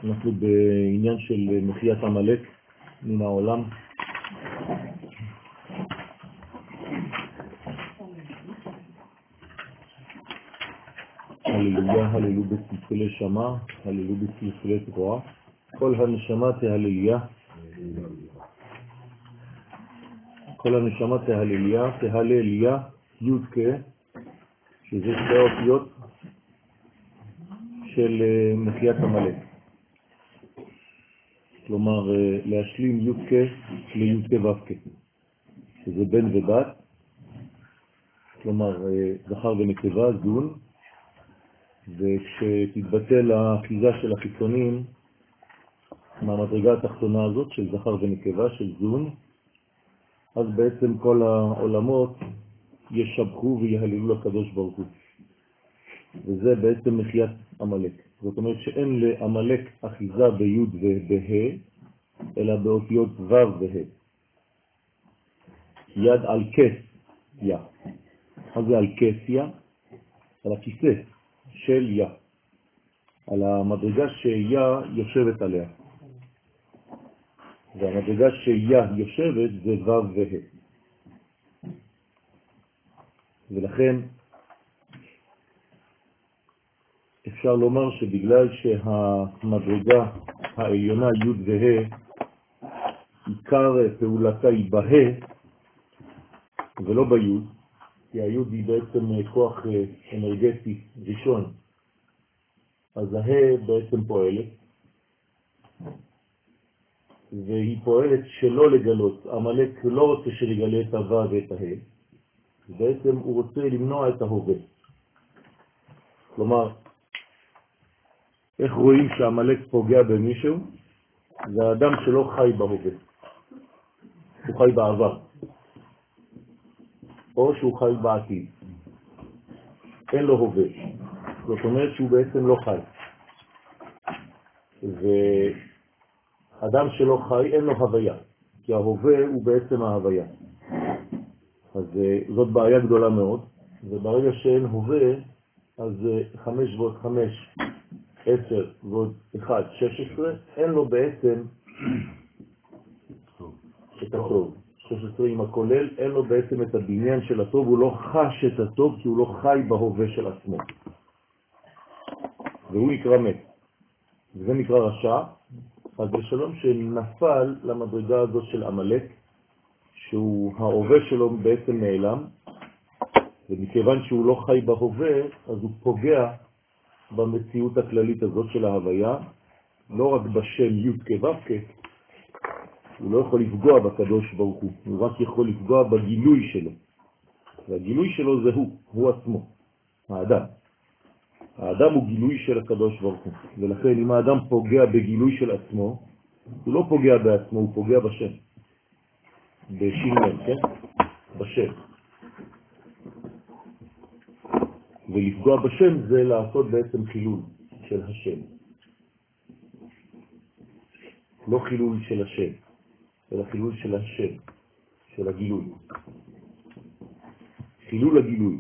אנחנו בעניין של מחיית עמלק מן העולם. הללויה, הללו בצלצלי שמה, הללו בצלצלי תרועה. כל הנשמה תהלליה. כל הנשמה תהלליה, תהלליה, יודקה, שזה שתי האותיות של מחיית עמלק. כלומר, להשלים יודקה ליודקה ופקה, שזה בן ובת, כלומר, זכר ונקבה, זון, וכשתתבטל האחיזה של החיצונים מהמדרגה התחתונה הזאת של זכר ונקבה, של זון, אז בעצם כל העולמות ישבחו ויהללו לקדוש ברוך הוא. וזה בעצם מחיית עמלק. זאת אומרת שאין לעמלק אחיזה ביוד ובה' אלא באותיות ו' וה'. יד על כס יא. מה זה על כס יא? על הכיסא של יא. על המדרגה שיא יושבת עליה. והמדרגה שיא יושבת זה ו' וה'. ולכן אפשר לומר שבגלל שהמדרגה העליונה י' וה' עיקר פעולתה היא בה ולא בי', כי הי' היא בעצם כוח אנרגטי ראשון, אז ה' בעצם פועלת, והיא פועלת שלא לגלות. עמלק לא רוצה שנגלה את הו' ואת ה', בעצם הוא רוצה למנוע את ההווה. כלומר, איך רואים שהעמלק פוגע במישהו? זה האדם שלא חי בהווה, הוא חי בעבר, או שהוא חי בעתיד, אין לו הווה, זאת אומרת שהוא בעצם לא חי. ואדם שלא חי אין לו הוויה, כי ההווה הוא בעצם ההוויה. אז זאת בעיה גדולה מאוד, וברגע שאין הווה, אז 5 ועוד 5, 10 ועוד 1, 16, אין לו בעצם את הטוב. 16 עם הכולל, אין לו בעצם את הבניין של הטוב, הוא לא חש את הטוב, כי הוא לא חי בהווה של עצמו. והוא נקרא מת. וזה נקרא רשע, אז בשלום שנפל למדרגה הזאת של עמלק, שהוא ההווה שלו בעצם נעלם, ומכיוון שהוא לא חי בהווה, אז הוא פוגע במציאות הכללית הזאת של ההוויה, לא רק בשם י' כו', הוא לא יכול לפגוע בקדוש ברוך הוא, הוא רק יכול לפגוע בגילוי שלו. והגילוי שלו זה הוא עצמו, האדם. האדם הוא גילוי של הקדוש ברוך הוא, ולכן אם האדם פוגע בגילוי של עצמו, הוא לא פוגע בעצמו, הוא פוגע בשם. בשינמן, כן? בשם. ולפגוע בשם זה לעשות בעצם חילול של השם. לא חילול של השם, אלא חילול של השם, של הגילוי. חילול הגילוי.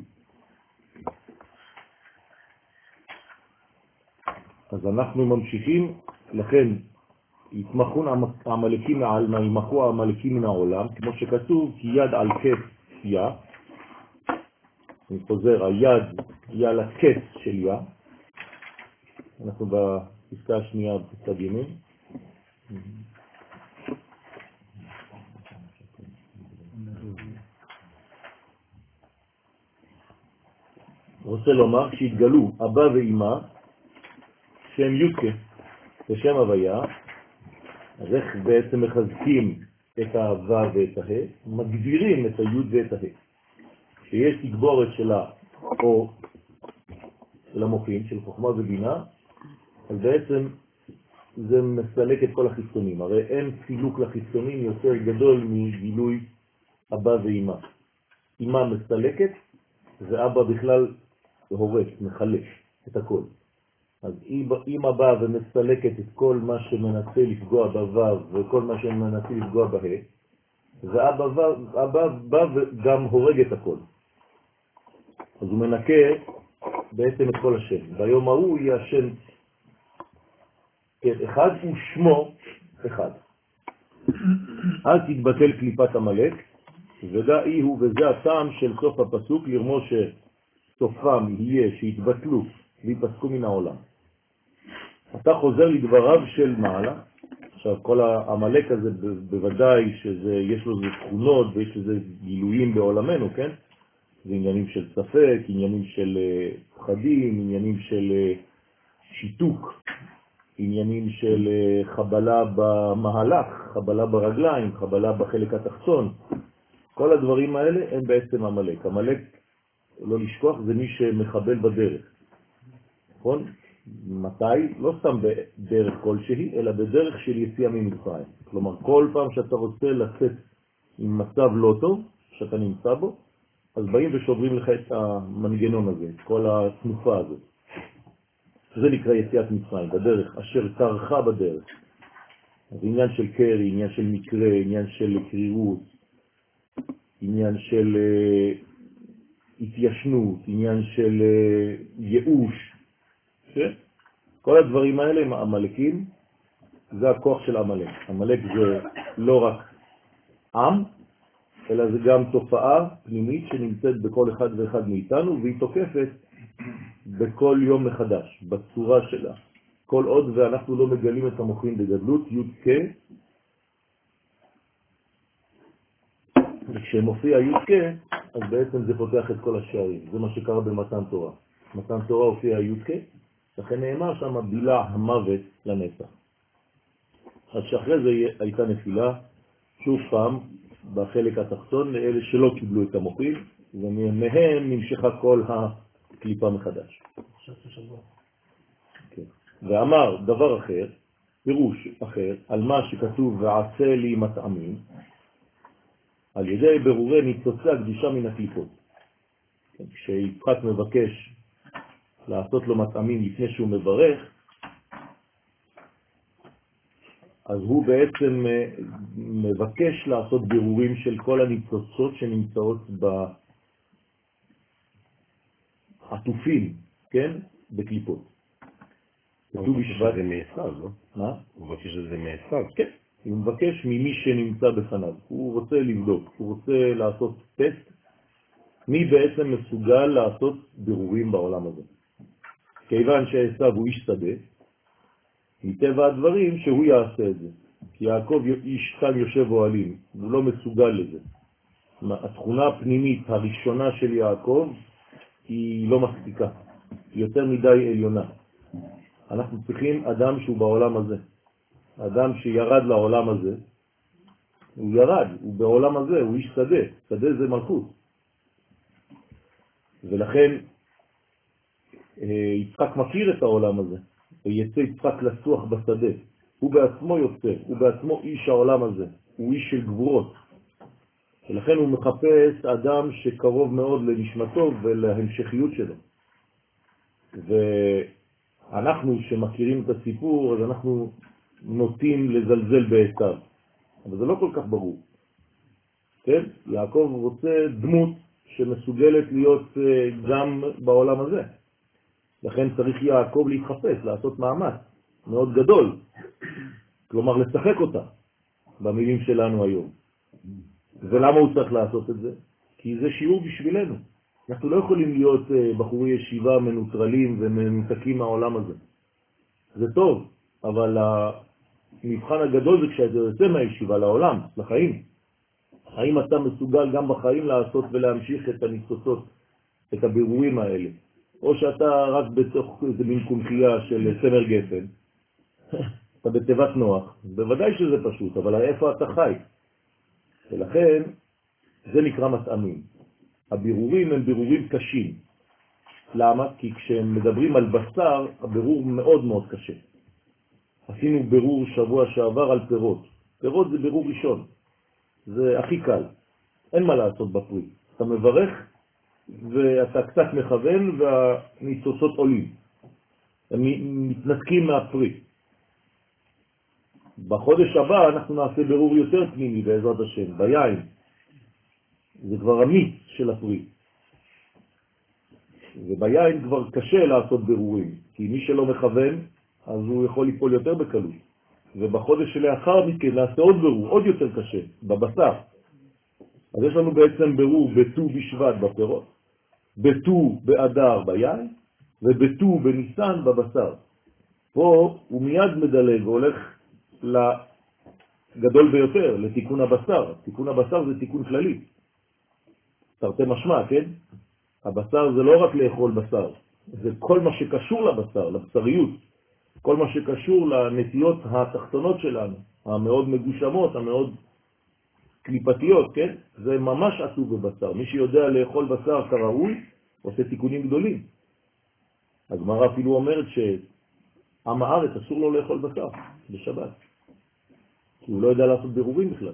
אז אנחנו ממשיכים, לכן יתמחון העמלקים מעלמה, ימחו העמלקים מן העולם, כמו שכתוב, כי יד על כס יא, אני חוזר, היד היא על הכס של יא, אנחנו בפסקה השנייה בפסקה ג' רוצה לומר, כשהתגלו אבא ואמא, שם יודקה ושם הוויה, אז איך בעצם מחזקים את האהבה ואת הה? מגדירים את היוד ואת הה. שיש תגבורת שלה או של המוחים, של חוכמה ובינה, אז בעצם זה מסלק את כל החיצונים. הרי אין סילוק לחיצונים יותר גדול מגילוי אבא ואמא. אמא מסלקת ואבא בכלל הורס, מחלק את הכל. אז אמא באה ומסלקת את כל מה שמנסה לפגוע בוו וכל מה שמנסה לפגוע בה, ואבא בא וגם הורג את הכל. אז הוא מנקה בעצם את כל השם. ביום ההוא יהיה השם כן, אחד הוא שמו אחד. אל תתבטל קליפת המלאק, ודאי הוא, וזה הטעם של סוף הפסוק, לרמוז שסופם יהיה שיתבטלו ויפסקו מן העולם. אתה חוזר לדבריו של מעלה. עכשיו כל המלאק הזה בוודאי שיש לו זה תכונות ויש לזה גילויים בעולמנו, כן? זה עניינים של ספק, עניינים של פחדים, עניינים של שיתוק, עניינים של חבלה במהלך, חבלה ברגליים, חבלה בחלק התחתון. כל הדברים האלה הם בעצם המלאק. המלאק, לא לשכוח, זה מי שמחבל בדרך. נכון? מתי? לא סתם בדרך כלשהי, אלא בדרך של יציאה ממצרים. כלומר, כל פעם שאתה רוצה לצאת עם מצב לא טוב, שאתה נמצא בו, אז באים ושוברים לך את המנגנון הזה, את כל התנופה הזאת. זה נקרא יציאת מצרים, בדרך, אשר תרחה בדרך. אז עניין של קרי, עניין של מקרה, עניין של קרירות, עניין של התיישנות, עניין של ייאוש. כל הדברים האלה הם המלאקים, זה הכוח של המלאק. המלאק זה לא רק עם, אלא זה גם תופעה פנימית שנמצאת בכל אחד ואחד מאיתנו, והיא תוקפת בכל יום מחדש, בצורה שלה. כל עוד ואנחנו לא מגלים את המוחים בגדלות, י' וכשמופיע י' אז בעצם זה פותח את כל השערים. זה מה שקרה במתן תורה. מתן תורה הופיע י' לכן נאמר שם בילה המוות לנצח. אז שאחרי זה הייתה נפילה, שוב פעם, בחלק התחתון, לאלה שלא קיבלו את המוחים, ומהם נמשכה כל הקליפה מחדש. כן. ואמר דבר אחר, פירוש אחר, על מה שכתוב ועשה לי מטעמים, על ידי ברורי ניצוצי הקדושה מן הקליפות. כן. כשיצחק מבקש לעשות לו מטעמים לפני שהוא מברך, אז הוא בעצם מבקש לעשות בירורים של כל הניצוצות שנמצאות בעטופים, כן? בקליפות. הוא מבקש שזה מעשיו, לא? מה? הוא מבקש שזה מעשיו. כן, הוא מבקש ממי שנמצא בפניו. הוא רוצה לבדוק, הוא רוצה לעשות טסט, מי בעצם מסוגל לעשות בירורים בעולם הזה. כיוון שעשיו הוא איש שדה, מטבע הדברים שהוא יעשה את זה. כי יעקב איש כאן יושב אוהלים, הוא לא מסוגל לזה. התכונה הפנימית הראשונה של יעקב היא לא מספיקה, היא יותר מדי עליונה. אנחנו צריכים אדם שהוא בעולם הזה. אדם שירד לעולם הזה, הוא ירד, הוא בעולם הזה, הוא איש שדה. שדה זה מלכות. ולכן יצחק מכיר את העולם הזה. ויצא יצחק לצוח בשדה. הוא בעצמו יוצא, הוא בעצמו איש העולם הזה. הוא איש של גבורות. ולכן הוא מחפש אדם שקרוב מאוד לנשמתו ולהמשכיות שלו. ואנחנו שמכירים את הסיפור, אז אנחנו נוטים לזלזל בעשיו. אבל זה לא כל כך ברור. כן? יעקב רוצה דמות שמסוגלת להיות גם בעולם הזה. לכן צריך יעקב להתחפש, לעשות מאמץ מאוד גדול. כלומר, לשחק אותה במילים שלנו היום. ולמה הוא צריך לעשות את זה? כי זה שיעור בשבילנו. אנחנו לא יכולים להיות בחורי ישיבה מנוטרלים ומנותקים מהעולם הזה. זה טוב, אבל המבחן הגדול זה כשאתה יוצא מהישיבה לעולם, לחיים. האם אתה מסוגל גם בחיים לעשות ולהמשיך את הניצוצות, את הבירורים האלה? או שאתה רק בתוך איזה מין קונחייה של סמר גפן, אתה בתיבת נוח, בוודאי שזה פשוט, אבל איפה אתה חי? ולכן זה נקרא מטעמים. הבירורים הם בירורים קשים. למה? כי כשהם מדברים על בשר, הבירור מאוד מאוד קשה. עשינו בירור שבוע שעבר על פירות. פירות זה בירור ראשון. זה הכי קל. אין מה לעשות בפרי. אתה מברך ואתה קצת מכוון והניצוצות עולים. הם מתנתקים מהפרי. בחודש הבא אנחנו נעשה בירור יותר פנימי בעזרת השם, ביין. זה כבר המיץ של הפרי. וביין כבר קשה לעשות בירורים, כי מי שלא מכוון, אז הוא יכול ליפול יותר בקלות. ובחודש שלאחר מכן נעשה עוד ברור, עוד יותר קשה, בבשר. אז יש לנו בעצם ברור בט"ו בשבט בפירות, בט"ו באדר ביין, ובט"ו בניסן בבשר. פה הוא מיד מדלג והולך לגדול ביותר, לתיקון הבשר. תיקון הבשר זה תיקון כללי. תרתי משמע, כן? הבשר זה לא רק לאכול בשר, זה כל מה שקשור לבשר, לבשריות. כל מה שקשור לנטיות התחתונות שלנו, המאוד מגושמות, המאוד קליפתיות, כן? זה ממש עטוב בבשר. מי שיודע לאכול בשר כראוי, עושה תיקונים גדולים. הגמרא אפילו אומרת שעם הארץ אסור לו לאכול בשר בשבת, כי הוא לא יודע לעשות בירורים בכלל.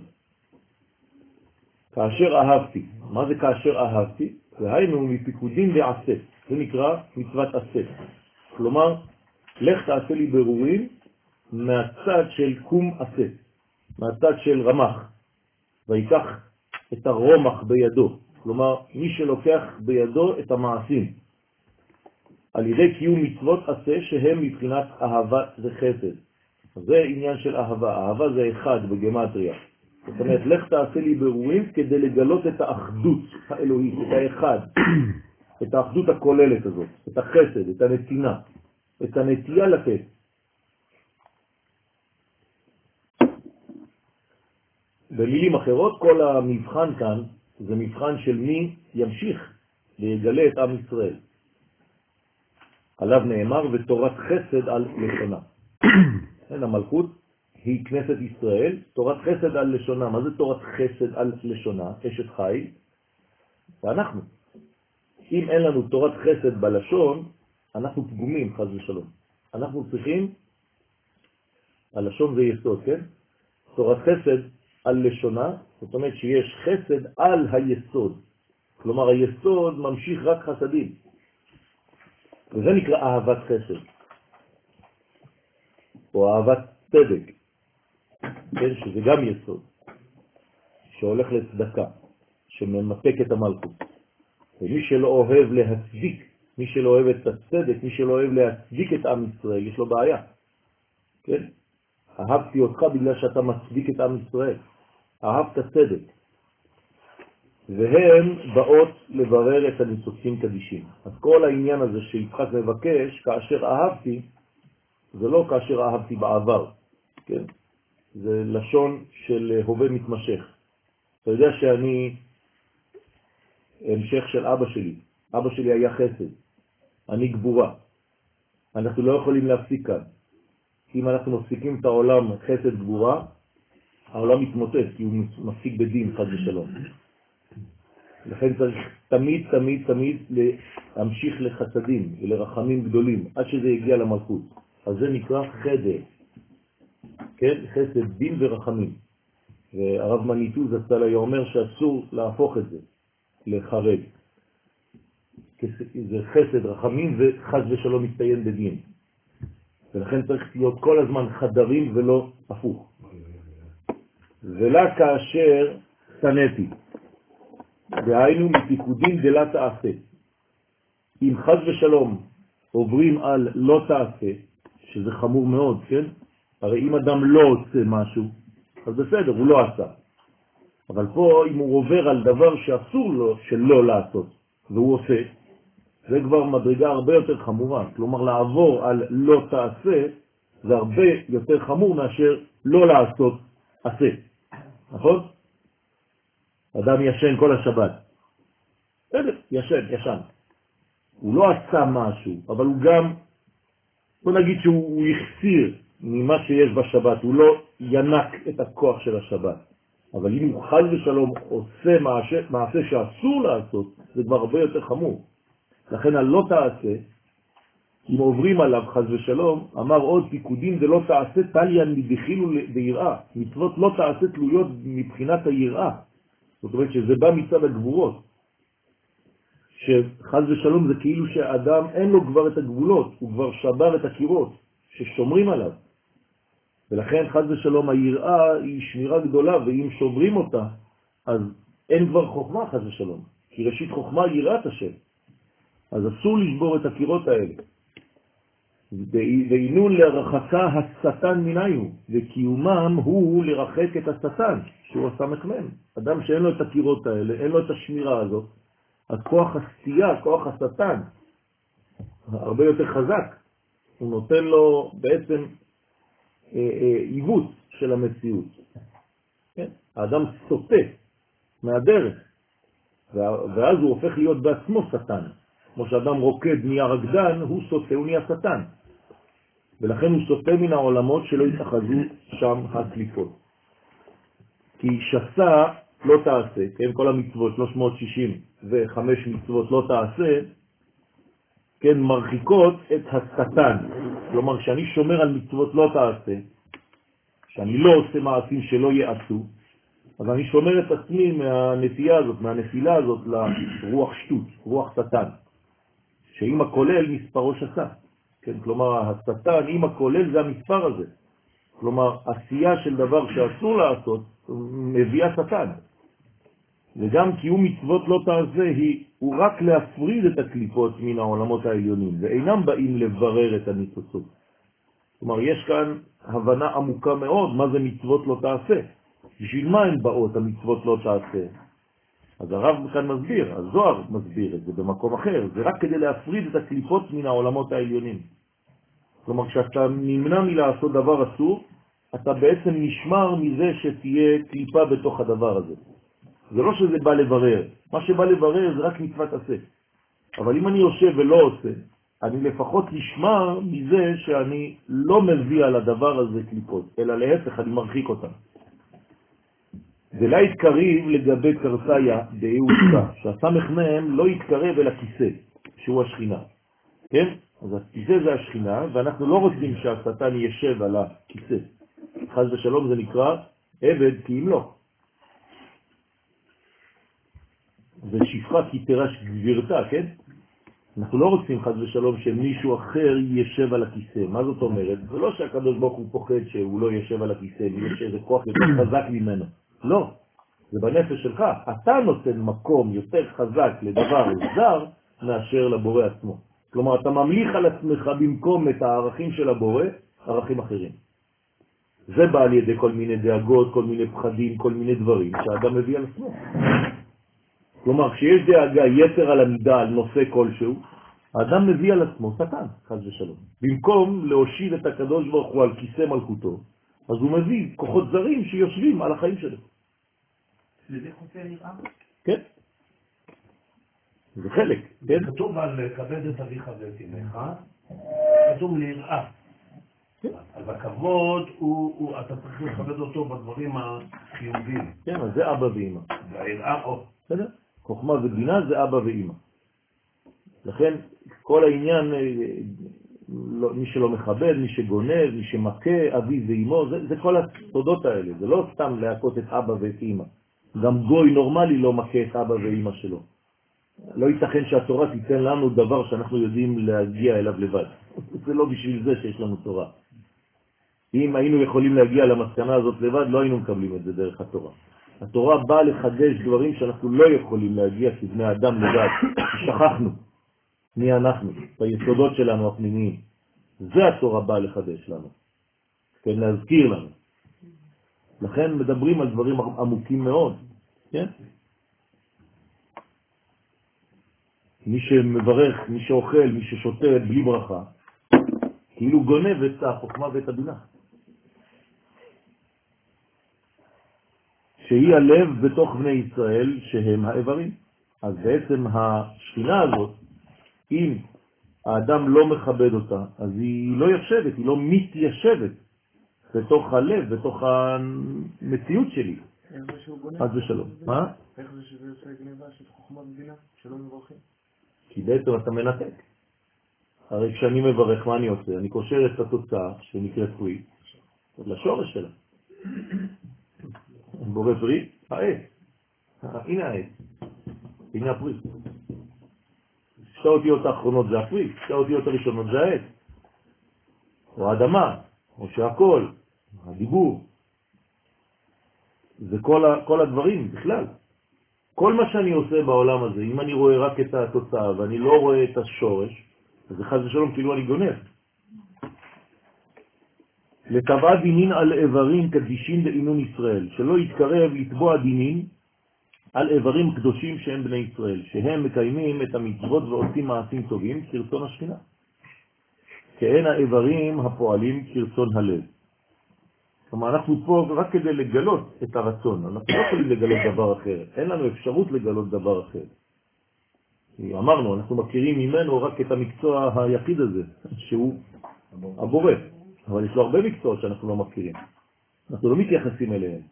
כאשר אהבתי, מה זה כאשר אהבתי? והיינו מפיקודים לעשה, זה נקרא מצוות עשה. כלומר, לך תעשה לי בירורים מהצד של קום עשה, מהצד של רמח, ויקח את הרומח בידו. כלומר, מי שלוקח בידו את המעשים, על ידי קיום מצוות עשה שהם מבחינת אהבה וחסד. זה עניין של אהבה. אהבה זה אחד בגמטריה. זאת אומרת, לך תעשה לי בירורים כדי לגלות את האחדות האלוהית, את האחד, את האחדות הכוללת הזאת, את החסד, את הנתינה, את הנטייה לתת. במילים אחרות, כל המבחן כאן זה מבחן של מי ימשיך ויגלה את עם ישראל. עליו נאמר ותורת חסד על לשונה. המלכות היא כנסת ישראל, תורת חסד על לשונה. מה זה תורת חסד על לשונה? אשת חיל. ואנחנו, אם אין לנו תורת חסד בלשון, אנחנו פגומים, חס ושלום. אנחנו צריכים, הלשון זה יסוד, כן? תורת חסד על לשונה, זאת אומרת שיש חסד על היסוד. כלומר, היסוד ממשיך רק חסדים. וזה נקרא אהבת חסד. או אהבת צדק. כן? שזה גם יסוד. שהולך לצדקה. שממתק את המלכות. ומי שלא אוהב להצדיק, מי שלא אוהב את הצדק, מי שלא אוהב להצדיק את עם ישראל, יש לו בעיה. כן? אהבתי אותך בגלל שאתה מצדיק את עם ישראל. אהבת צדק. והן באות לברר את הניצוצים קדישים. אז כל העניין הזה שיצחק מבקש, כאשר אהבתי, זה לא כאשר אהבתי בעבר. כן? זה לשון של הווה מתמשך. אתה יודע שאני המשך של אבא שלי. אבא שלי היה חסד. אני גבורה. אנחנו לא יכולים להפסיק כאן. אם אנחנו מפסיקים את העולם חסד גבורה, העולם מתמוטט, כי הוא מפסיק בדין חד ושלום. לכן צריך תמיד תמיד תמיד להמשיך לחסדים ולרחמים גדולים, עד שזה יגיע למלכות. אז זה נקרא חדר. כן? חסד, דין ורחמים. והרב מניטו זצ"ל היה אומר שאסור להפוך את זה לחרד. זה חסד, רחמים וחס ושלום מסתיים בדין. ולכן צריך להיות כל הזמן חדרים ולא הפוך. ולה כאשר שנאתי, והיינו מפיקודים דלה תעשה. אם חס ושלום עוברים על לא תעשה, שזה חמור מאוד, כן? הרי אם אדם לא עושה משהו, אז בסדר, הוא לא עשה. אבל פה אם הוא עובר על דבר שאסור לו שלא לעשות, והוא עושה, זה כבר מדרגה הרבה יותר חמורה. כלומר, לעבור על לא תעשה, זה הרבה יותר חמור מאשר לא לעשות עשה. נכון? אדם ישן כל השבת. בסדר, ישן. הוא לא עשה משהו, אבל הוא גם, בוא נגיד שהוא יחסיר ממה שיש בשבת, הוא לא ינק את הכוח של השבת. אבל אם הוא חס ושלום עושה מעשה שאסור לעשות, זה כבר הרבה יותר חמור. לכן הלא תעשה, אם עוברים עליו חס ושלום, אמר עוד פיקודים זה לא תעשה תליין מדחילו ביראה. מצוות לא תעשה תלויות מבחינת היראה. זאת אומרת שזה בא מצד הגבורות. שחס ושלום זה כאילו שהאדם אין לו כבר את הגבולות, הוא כבר שבר את הקירות ששומרים עליו. ולכן חס ושלום היראה היא שמירה גדולה, ואם שוברים אותה, אז אין כבר חוכמה חס ושלום. כי ראשית חוכמה יראת השם. אז אסור לשבור את הקירות האלה. ואינון לרחקה השטן מניו, וקיומם הוא לרחק את השטן, שהוא הסמ"ם. אדם שאין לו את הקירות האלה, אין לו את השמירה הזאת, אז כוח הסטייה, כוח השטן, הרבה יותר חזק. הוא נותן לו בעצם עיוות של המציאות. כן? האדם סוטה מהדרך, ואז הוא הופך להיות בעצמו שטן. כמו שאדם רוקד נהיה רקדן, הוא סוטה, הוא נהיה שטן. ולכן הוא סוטה מן העולמות שלא יתאחזו שם הקליפות. כי שסה לא תעשה, כן? כל המצוות, 365 מצוות לא תעשה, כן, מרחיקות את השטן. כלומר, כשאני שומר על מצוות לא תעשה, שאני לא עושה מעשים שלא יעשו, אז אני שומר את עצמי מהנטייה הזאת, מהנפילה הזאת לרוח שטות, רוח שטן, שאם הכולל מספרו שסה. כן, כלומר, השטן, אם הכולל זה המספר הזה. כלומר, עשייה של דבר שאסור לעשות, מביאה שטן. וגם קיום מצוות לא תעשה הוא רק להפריד את הקליפות מן העולמות העליונים, ואינם באים לברר את הניצוצות. כלומר, יש כאן הבנה עמוקה מאוד מה זה מצוות לא תעשה. בשביל מה הן באות המצוות לא תעשה? אז הרב כאן מסביר, הזוהר מסביר את זה במקום אחר, זה רק כדי להפריד את הקליפות מן העולמות העליונים. כלומר, כשאתה נמנע מלעשות דבר אסור, אתה בעצם נשמר מזה שתהיה קליפה בתוך הדבר הזה. זה לא שזה בא לברר, מה שבא לברר זה רק מצוות עשה. אבל אם אני יושב ולא עושה, אני לפחות נשמר מזה שאני לא מביא על הדבר הזה קליפות, אלא להפך, אני מרחיק אותם. ולא יתקריב לגבי קרסיה באהוסה, שהסמ"ם לא יתקרב אל הכיסא, שהוא השכינה. כן? אז הכיסא זה השכינה, ואנחנו לא רוצים שהשטן ישב על הכיסא. חס ושלום זה נקרא עבד כי אם לא. זה שפחה כי תרש גבירתה, כן? אנחנו לא רוצים חס ושלום שמישהו אחר ישב על הכיסא. מה זאת אומרת? זה לא שהקדוש ברוך הוא פוחד שהוא לא ישב על הכיסא, ויש איזה כוח יותר חזק ממנו. לא. זה בנפש שלך. אתה נותן מקום יותר חזק לדבר זר מאשר לבורא עצמו. כלומר, אתה ממליך על עצמך במקום את הערכים של הבורא, ערכים אחרים. זה בא על ידי כל מיני דאגות, כל מיני פחדים, כל מיני דברים שהאדם מביא על עצמו. כלומר, כשיש דאגה יתר על המידה על נושא כלשהו, האדם מביא על עצמו שטן, חס ושלום. במקום להושיב את הקדוש ברוך הוא על כיסא מלכותו, אז הוא מביא כוחות זרים שיושבים על החיים שלו. זה חוצה יראה? כן. זה חלק, כן? כתוב על כבד את אביך ואת אמך, כתוב ליראה. אז הכבוד, אתה צריך לכבד אותו בדברים החיוביים. כן, אז זה אבא ואמא. והיראה, בסדר? חוכמה ובינה זה אבא ואמא. לכן כל העניין, מי שלא מכבד, מי שגונב, מי שמכה, אבי ואמו, זה כל הסודות האלה. זה לא סתם להכות את אבא ואת אמא. גם גוי נורמלי לא מכה את אבא ואמא שלו. לא ייתכן שהתורה תיתן לנו דבר שאנחנו יודעים להגיע אליו לבד. זה לא בשביל זה שיש לנו תורה. אם היינו יכולים להגיע למסקנה הזאת לבד, לא היינו מקבלים את זה דרך התורה. התורה באה לחדש דברים שאנחנו לא יכולים להגיע כבני אדם לבד. שכחנו מי אנחנו, ביסודות שלנו הפנימיים. זה התורה באה לחדש לנו. כן, להזכיר לנו. לכן מדברים על דברים עמוקים מאוד. כן? מי שמברך, מי שאוכל, מי ששותה בלי ברכה, כאילו גונב את החוכמה ואת הבינה. שהיא הלב בתוך בני ישראל שהם האיברים. אז בעצם השכינה הזאת, אם האדם לא מכבד אותה, אז היא לא יושבת, היא לא מתיישבת בתוך הלב, בתוך המציאות שלי. איך זה שהוא גונב? אז ושלום. מה? איך זה שזה עושה גניבה של חוכמה ובינה, שלא מברכים? כי בעצם אתה מנתק. הרי כשאני מברך, מה אני עושה? אני קושר את התוצאה שנקראת פרי לשורש שלה. בורא פרי, העץ. הנה העץ. הנה הפרי. שתי אותיות האחרונות זה הפרי, שתי אותיות הראשונות זה העץ. או האדמה, או שהכל, הדיבור. זה כל הדברים בכלל. כל מה שאני עושה בעולם הזה, אם אני רואה רק את התוצאה ואני לא רואה את השורש, אז זה חס ושלום כאילו אני גונב. לטבעה דינין על איברים קדישים לעינון ישראל, שלא יתקרב לתבוע דינין על איברים קדושים שהם בני ישראל, שהם מקיימים את המצוות ועושים מעשים טובים כרצון השכינה. כאין האיברים הפועלים כרצון הלב. כלומר, אנחנו פה רק כדי לגלות את הרצון, אנחנו לא יכולים לגלות דבר אחר, אין לנו אפשרות לגלות דבר אחר. אמרנו, אנחנו מכירים ממנו רק את המקצוע היחיד הזה, שהוא הבורא, אבל יש לו הרבה מקצועות שאנחנו לא מכירים, אנחנו לא מתייחסים אליהם.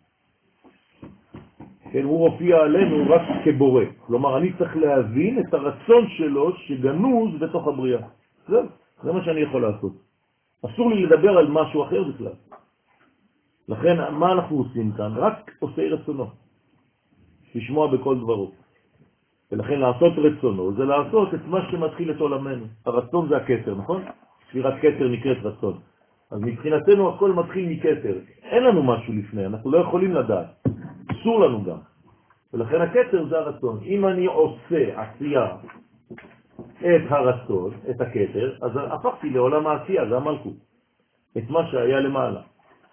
כן, הוא הופיע עלינו רק כבורא, כלומר, אני צריך להבין את הרצון שלו שגנוז בתוך הבריאה. זה מה שאני יכול לעשות. אסור לי לדבר על משהו אחר בכלל. לכן, מה אנחנו עושים כאן? רק עושה רצונו. לשמוע בכל דברו. ולכן לעשות רצונו זה לעשות את מה שמתחיל את עולמנו. הרצון זה הכתר, נכון? ספירת כתר נקראת רצון. אז מבחינתנו הכל מתחיל מכתר. אין לנו משהו לפני, אנחנו לא יכולים לדעת. אסור לנו גם. ולכן הכתר זה הרצון. אם אני עושה עשייה את הרצון, את הכתר, אז הפכתי לעולם העשייה, זה המלכות. את מה שהיה למעלה.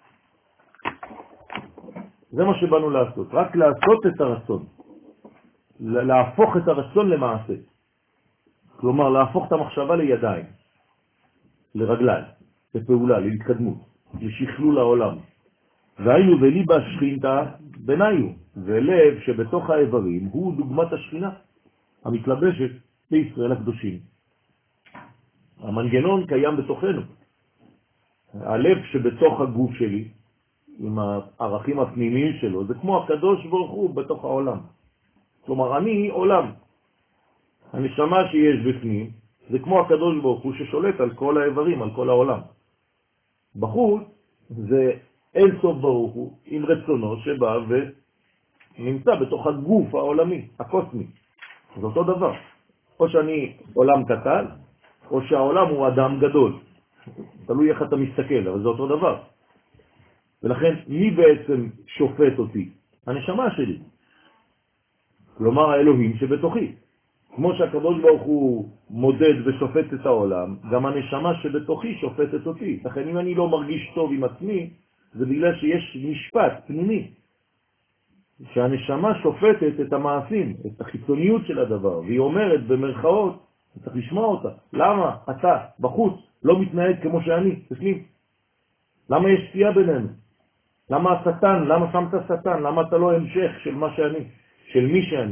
זה מה שבאנו לעשות, רק לעשות את הרצון. להפוך את הרצון למעשה. כלומר, להפוך את המחשבה לידיים, לרגליים, לפעולה, להתקדמות, לשכלול העולם. והיינו וליבה שכינתה בינינו, ולב שבתוך האיברים הוא דוגמת השכינה, המתלבשת בישראל הקדושים. המנגנון קיים בתוכנו. הלב שבתוך הגוף שלי, עם הערכים הפנימיים שלו, זה כמו הקדוש ברוך הוא בתוך העולם. כלומר, אני עולם. הנשמה שיש בפנים, זה כמו הקדוש ברוך הוא ששולט על כל האיברים, על כל העולם. בחוץ זה אין סוף ברוך הוא, עם רצונו שבא ונמצא בתוך הגוף העולמי, הקוסמי. זה אותו דבר. או שאני עולם קטן, או שהעולם הוא אדם גדול. תלוי איך אתה מסתכל, אבל זה אותו דבר. ולכן, מי בעצם שופט אותי? הנשמה שלי. כלומר, האלוהים שבתוכי. כמו שהקדוש ברוך הוא מודד ושופט את העולם, גם הנשמה שבתוכי שופטת אותי. לכן, אם אני לא מרגיש טוב עם עצמי, זה בגלל שיש משפט פנימי. שהנשמה שופטת את המעשים, את החיצוניות של הדבר, והיא אומרת במרכאות, צריך לשמוע אותה. למה אתה בחוץ לא מתנהג כמו שאני? תסלים. למה יש סטייה בינינו? למה השטן? למה שמת השטן? למה אתה לא המשך של מה שאני? של מי שאני?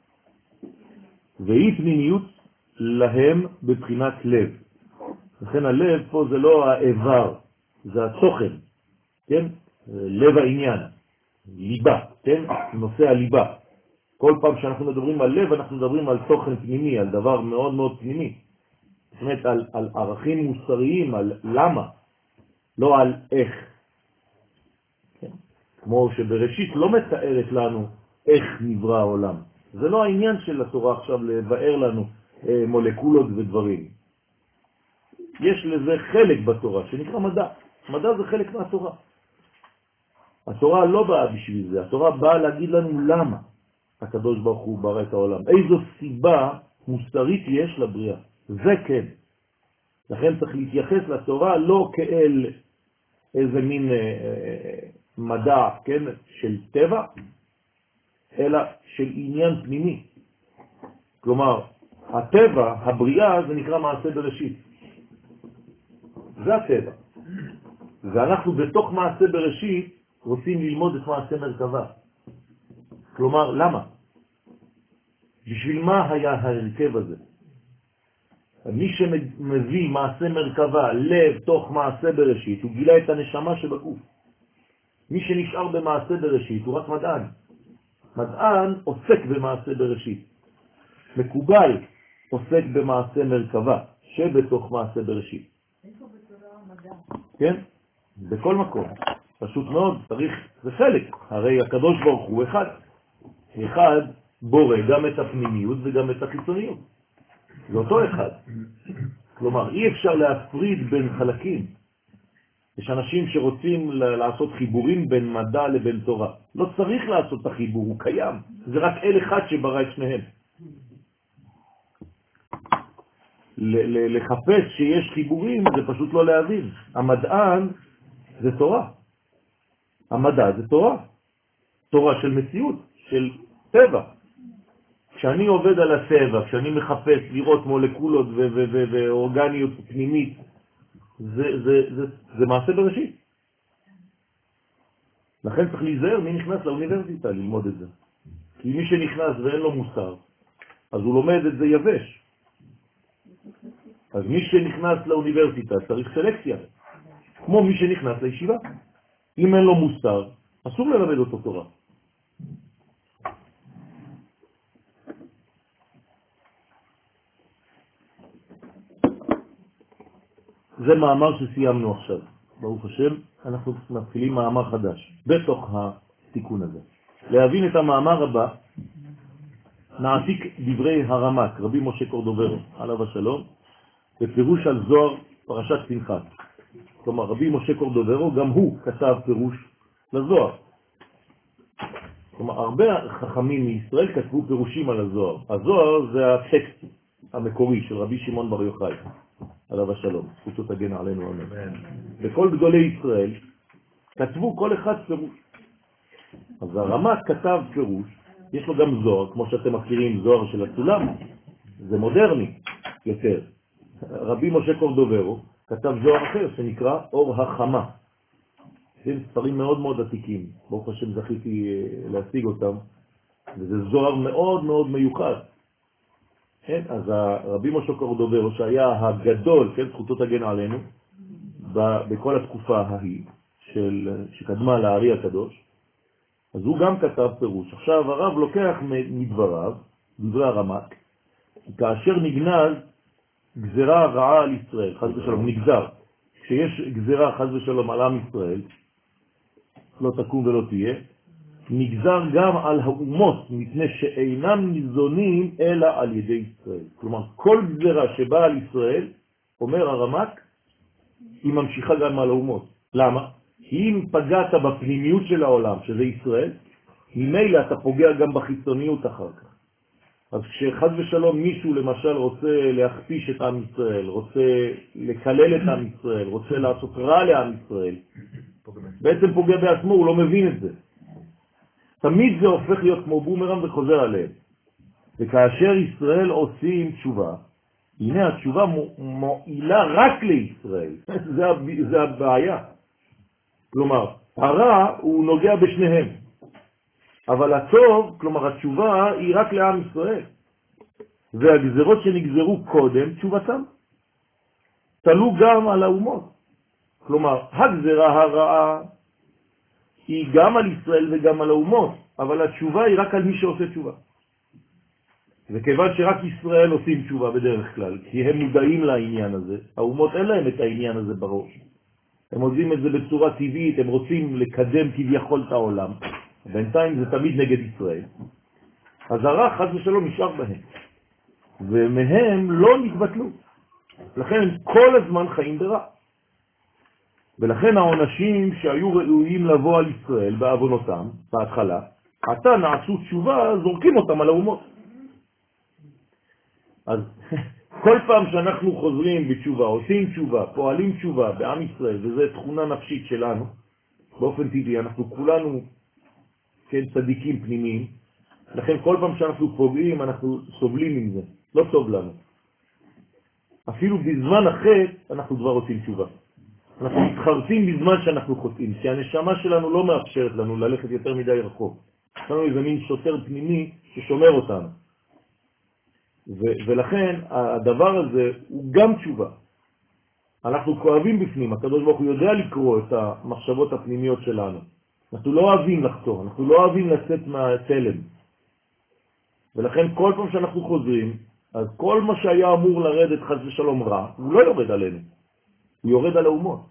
והיא פנימיות להם בבחינת לב. לכן הלב פה זה לא האיבר, זה התוכן, כן? לב העניין, ליבה, כן? נושא הליבה. כל פעם שאנחנו מדברים על לב, אנחנו מדברים על תוכן פנימי, על דבר מאוד מאוד פנימי. זאת אומרת, על ערכים מוסריים, על למה, לא על איך. כן? כמו שבראשית לא מתארת לנו איך נברא העולם. זה לא העניין של התורה עכשיו לבאר לנו מולקולות ודברים. יש לזה חלק בתורה שנקרא מדע. מדע זה חלק מהתורה. התורה לא באה בשביל זה, התורה באה להגיד לנו למה הקדוש ברוך הוא ברא את העולם. איזו סיבה מוסרית יש לבריאה. זה כן. לכן צריך להתייחס לתורה לא כאל איזה מין מדע, כן, של טבע, אלא של עניין פנימי. כלומר, הטבע, הבריאה, זה נקרא מעשה בראשית. זה הטבע. ואנחנו בתוך מעשה בראשית רוצים ללמוד את מעשה מרכבה. כלומר, למה? בשביל מה היה ההרכב הזה? מי שמביא מעשה מרכבה לב תוך מעשה בראשית, הוא גילה את הנשמה שבגוף. מי שנשאר במעשה בראשית הוא רק מדען. מדען עוסק במעשה בראשית. מקובל עוסק במעשה מרכבה, שבתוך מעשה בראשית. איפה בתורה המדע? כן? בכל מקום. פשוט מאוד, צריך, זה חלק. הרי הקדוש ברוך הוא אחד. אחד בורא גם את הפנימיות וגם את החיצוניות. זה אותו אחד. כלומר, אי אפשר להפריד בין חלקים. יש אנשים שרוצים לעשות חיבורים בין מדע לבין תורה. לא צריך לעשות את החיבור, הוא קיים. זה רק אל אחד שברא את שניהם. לחפש שיש חיבורים זה פשוט לא להבין. המדען זה תורה. המדע זה תורה. תורה של מציאות, של טבע. כשאני עובד על הטבע, כשאני מחפש לראות מולקולות ואורגניות פנימית, זה מעשה בראשית. לכן צריך להיזהר מי נכנס לאוניברסיטה ללמוד את זה. כי מי שנכנס ואין לו מוסר, אז הוא לומד את זה יבש. אז מי שנכנס לאוניברסיטה צריך סלקציה, כמו מי שנכנס לישיבה. אם אין לו מוסר, אסור ללמד אותו תורה. זה מאמר שסיימנו עכשיו. ברוך השם, אנחנו מתחילים מאמר חדש, בתוך התיקון הזה. להבין את המאמר הבא, נעתיק דברי הרמ"ק, רבי משה קורדוברו, עליו השלום, בפירוש על זוהר פרשת פנחס. כלומר, רבי משה קורדוברו, גם הוא כתב פירוש לזוהר. כלומר, הרבה חכמים מישראל כתבו פירושים על הזוהר. הזוהר זה הטקסט המקורי של רבי שמעון בר יוחאי, עליו השלום, זכותו תגן עלינו אמן. וכל גדולי ישראל כתבו כל אחד פירוש. אז הרמ"ק כתב פירוש, יש לו גם זוהר, כמו שאתם מכירים, זוהר של הסולם, זה מודרני יותר. רבי משה קורדוברו כתב זוהר אחר שנקרא אור החמה. זה ספרים מאוד מאוד עתיקים, ברוך השם זכיתי להשיג אותם, וזה זוהר מאוד מאוד מיוחד. כן? אז רבי משה קורדוברו שהיה הגדול, כן, זכותו תגן עלינו, בכל התקופה ההיא שקדמה לארי הקדוש, אז הוא גם כתב פירוש. עכשיו הרב לוקח מדבריו, דברי הרמ"ק, כאשר נגנז גזרה רעה על ישראל, חס ושלום, נגזר. כשיש גזרה חס ושלום על עם ישראל, לא תקום ולא תהיה, נגזר גם על האומות, מפני שאינם ניזונים אלא על ידי ישראל. כלומר, כל גזרה שבאה על ישראל, אומר הרמ"ק, היא ממשיכה גם על האומות. למה? אם פגעת בפנימיות של העולם, שזה ישראל, ממילא אתה פוגע גם בחיצוניות אחר כך. אז כשחד ושלום מישהו למשל רוצה להכפיש את עם ישראל, רוצה לקלל את עם ישראל, רוצה לעשות רע לעם ישראל, בעצם פוגע בעצמו, הוא לא מבין את זה. תמיד זה הופך להיות כמו בומרנג וחוזר עליהם. וכאשר ישראל עושים תשובה, הנה התשובה מועילה רק לישראל. זה הבעיה. כלומר, הרע הוא נוגע בשניהם. אבל הטוב, כלומר התשובה, היא רק לעם ישראל. והגזרות שנגזרו קודם, תשובתם, תלו גם על האומות. כלומר, הגזרה הרעה היא גם על ישראל וגם על האומות, אבל התשובה היא רק על מי שעושה תשובה. וכיוון שרק ישראל עושים תשובה בדרך כלל, כי הם מודעים לעניין הזה, האומות אין להם את העניין הזה בראש. הם עושים את זה בצורה טבעית, הם רוצים לקדם כביכול את העולם. בינתיים זה תמיד נגד ישראל. אז הרע חס ושלום נשאר בהם. ומהם לא נתבטלו. לכן הם כל הזמן חיים ברע. ולכן העונשים שהיו ראויים לבוא על ישראל בעוונותם, בהתחלה, עתה נעשו תשובה, זורקים אותם על האומות. אז כל פעם שאנחנו חוזרים בתשובה, עושים תשובה, פועלים תשובה בעם ישראל, וזו תכונה נפשית שלנו, באופן טבעי, אנחנו כולנו כן, צדיקים פנימיים, לכן כל פעם שאנחנו פוגעים, אנחנו סובלים עם זה, לא טוב לנו. אפילו בזמן החטא אנחנו כבר עושים תשובה. אנחנו מתחרטים בזמן שאנחנו חוטאים, כי הנשמה שלנו לא מאפשרת לנו ללכת יותר מדי רחוק. יש לנו איזה מין שוטר פנימי ששומר אותנו. ולכן הדבר הזה הוא גם תשובה. אנחנו כואבים בפנים, הקדוש ברוך הוא יודע לקרוא את המחשבות הפנימיות שלנו. אנחנו לא אוהבים לחתור, אנחנו לא אוהבים לצאת מהתלם. ולכן כל פעם שאנחנו חוזרים, אז כל מה שהיה אמור לרדת חס ושלום רע, הוא לא יורד עלינו. הוא יורד על האומות.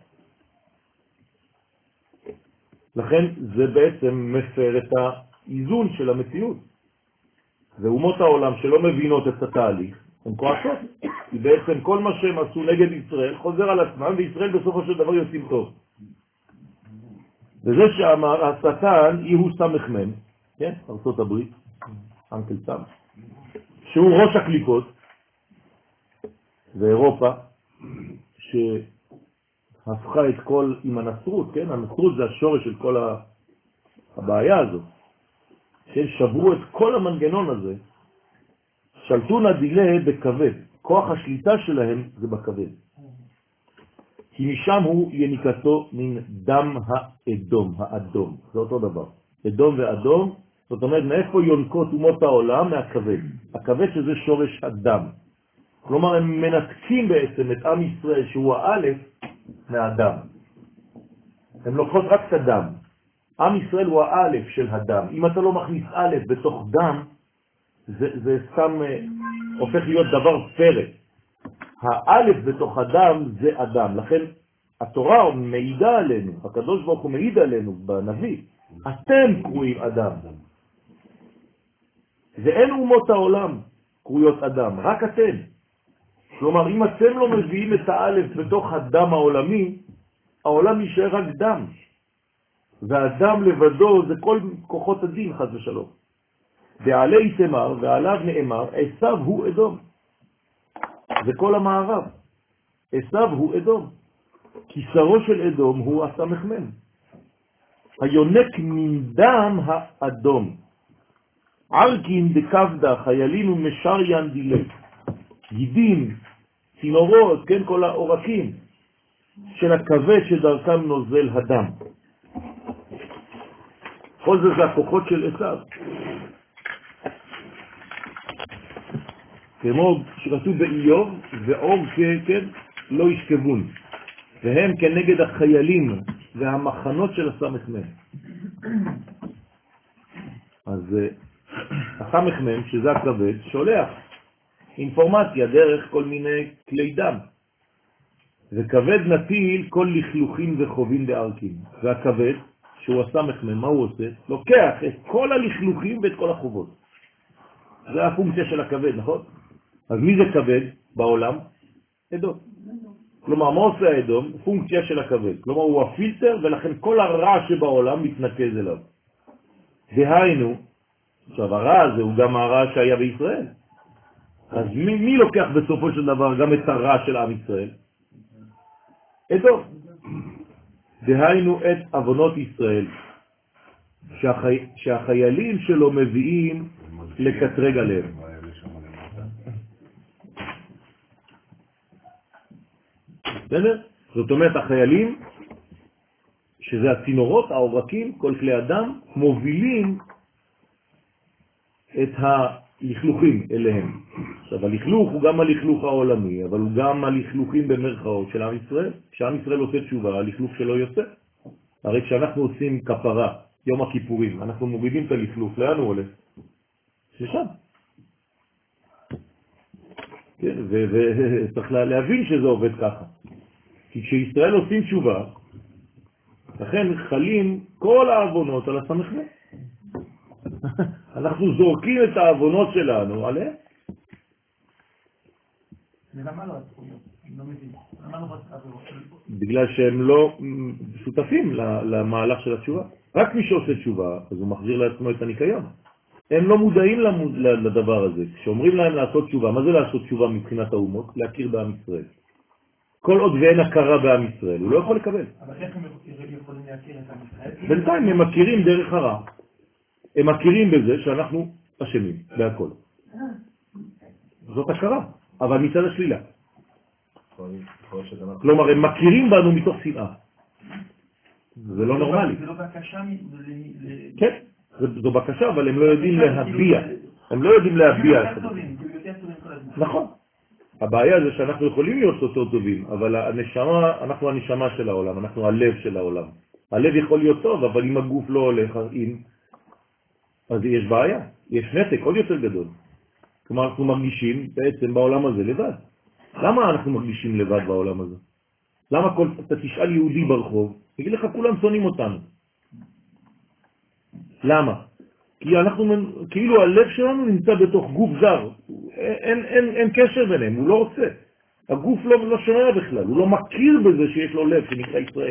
לכן זה בעצם מפר את האיזון של המציאות. ואומות העולם שלא מבינות את התהליך, הן כועסות. כי בעצם כל מה שהם עשו נגד ישראל חוזר על עצמם, וישראל בסופו של דבר יוצאים טוב. וזה שאמר השטן יהוא סמ"ם, כן? ארצות הברית, אנקל סם, שהוא ראש הקליפות, ואירופה, הפכה את כל, עם הנצרות, כן? הנצרות זה השורש של כל הבעיה הזאת. כן? שברו את כל המנגנון הזה. שלטו נדילה בכבד. כוח השליטה שלהם זה בכבד. כי משם הוא יניקתו מן דם האדום. זה אותו דבר. אדום ואדום, זאת אומרת, מאיפה יונקות אומות העולם? מהכבד. הכבד שזה שורש הדם. כלומר, הם מנתקים בעצם את עם ישראל, שהוא האלף, מהדם. הם לוקחות רק את הדם. עם ישראל הוא האלף של הדם. אם אתה לא מכניס אלף בתוך דם, זה סתם הופך להיות דבר פרק. האלף בתוך הדם זה אדם. לכן התורה מעידה עלינו, הקדוש ברוך הוא מעיד עלינו בנביא, אתם קרואים אדם. ואין אומות העולם קרויות אדם, רק אתם. כלומר, אם אתם לא מביאים את האלף בתוך הדם העולמי, העולם יישאר רק דם. והדם לבדו זה כל כוחות הדין, חס ושלום. ועלי תמר, ועליו נאמר, עשיו הוא אדום. זה כל המערב. עשיו הוא אדום. כי שרו של אדום הוא הסמ"ם. היונק מן דם האדום. ערקין דקבדה, חיילים ומשריין דילה. גידים, צינורות, כן, כל האורקים של הכבד שדרכם נוזל הדם. כל זה הכוחות של עשיו. כמו שכתוב באיוב, ואור כן לא ישכבון. והם כנגד החיילים והמחנות של הסמ"ם. אז הסמ"ם, שזה הכבד, שולח אינפורמציה דרך כל מיני כלי דם. וכבד נטיל כל לכלוכים וחובים בארקים. והכבד, שהוא הסמ"ם, מה הוא עושה? לוקח את כל הלכלוכים ואת כל החובות. זה הפונקציה של הכבד, נכון? אז מי זה כבד בעולם? אדום. כלומר, מה עושה האדום? פונקציה של הכבד. כלומר, הוא הפילטר, ולכן כל הרע שבעולם מתנקז אליו. דהיינו, עכשיו, הרע הזה הוא גם הרע שהיה בישראל. אז מי לוקח בסופו של דבר גם את הרע של עם ישראל? אדום. דהיינו את אבונות ישראל, שהחיילים שלו מביאים לקטרג עליהם. בסדר? זאת אומרת, החיילים, שזה הצינורות, העורקים, כל כלי אדם, מובילים את הלכלוכים אליהם. עכשיו, הלכלוך הוא גם הלכלוך העולמי, אבל הוא גם הלכלוכים במרכאות של עם ישראל. כשעם ישראל עושה תשובה, הלכלוך שלו יוצא. הרי כשאנחנו עושים כפרה, יום הכיפורים, אנחנו מורידים את הלכלוך, לאן הוא הולך? לשם. כן, וצריך להבין שזה עובד ככה. כי כשישראל עושים תשובה, לכן חלים כל העוונות על הסמ"ם. אנחנו זורקים את העוונות שלנו עליהם. למה לא הזכויות? אני לא מבין. למה לא הזכויות? בגלל שהם לא שותפים למהלך של התשובה. רק מי שעושה תשובה, אז הוא מחזיר לעצמו את הניקיון. הם לא מודעים לדבר הזה. כשאומרים להם לעשות תשובה, מה זה לעשות תשובה מבחינת האומות? להכיר בעם ישראל. כל עוד ואין הכרה בעם ישראל, הוא לא יכול לקבל. אבל איך הם יכולים להכיר את עם ישראל? בינתיים הם מכירים דרך הרע. הם מכירים בזה שאנחנו אשמים בהכל. זאת הכרה, אבל מצד השלילה. כלומר, הם מכירים בנו מתוך שנאה. זה לא נורמלי. זה לא בקשה? כן, זו בקשה, אבל הם לא יודעים להביע. הם לא יודעים להביע. נכון. הבעיה זה שאנחנו יכולים להיות יותר טובים, אבל הנשמה, אנחנו הנשמה של העולם, אנחנו הלב של העולם. הלב יכול להיות טוב, אבל אם הגוף לא הולך, אז יש בעיה, יש נתק עוד יותר גדול. כלומר, אנחנו מרגישים בעצם בעולם הזה לבד. למה אנחנו מרגישים לבד בעולם הזה? למה אתה תשאל יהודי ברחוב, תגיד לך, כולם שונאים אותנו. למה? כי אנחנו, כאילו הלב שלנו נמצא בתוך גוף זר. אין קשר ביניהם, הוא לא רוצה. הגוף לא שומע בכלל, הוא לא מכיר בזה שיש לו לב שנקרא ישראל.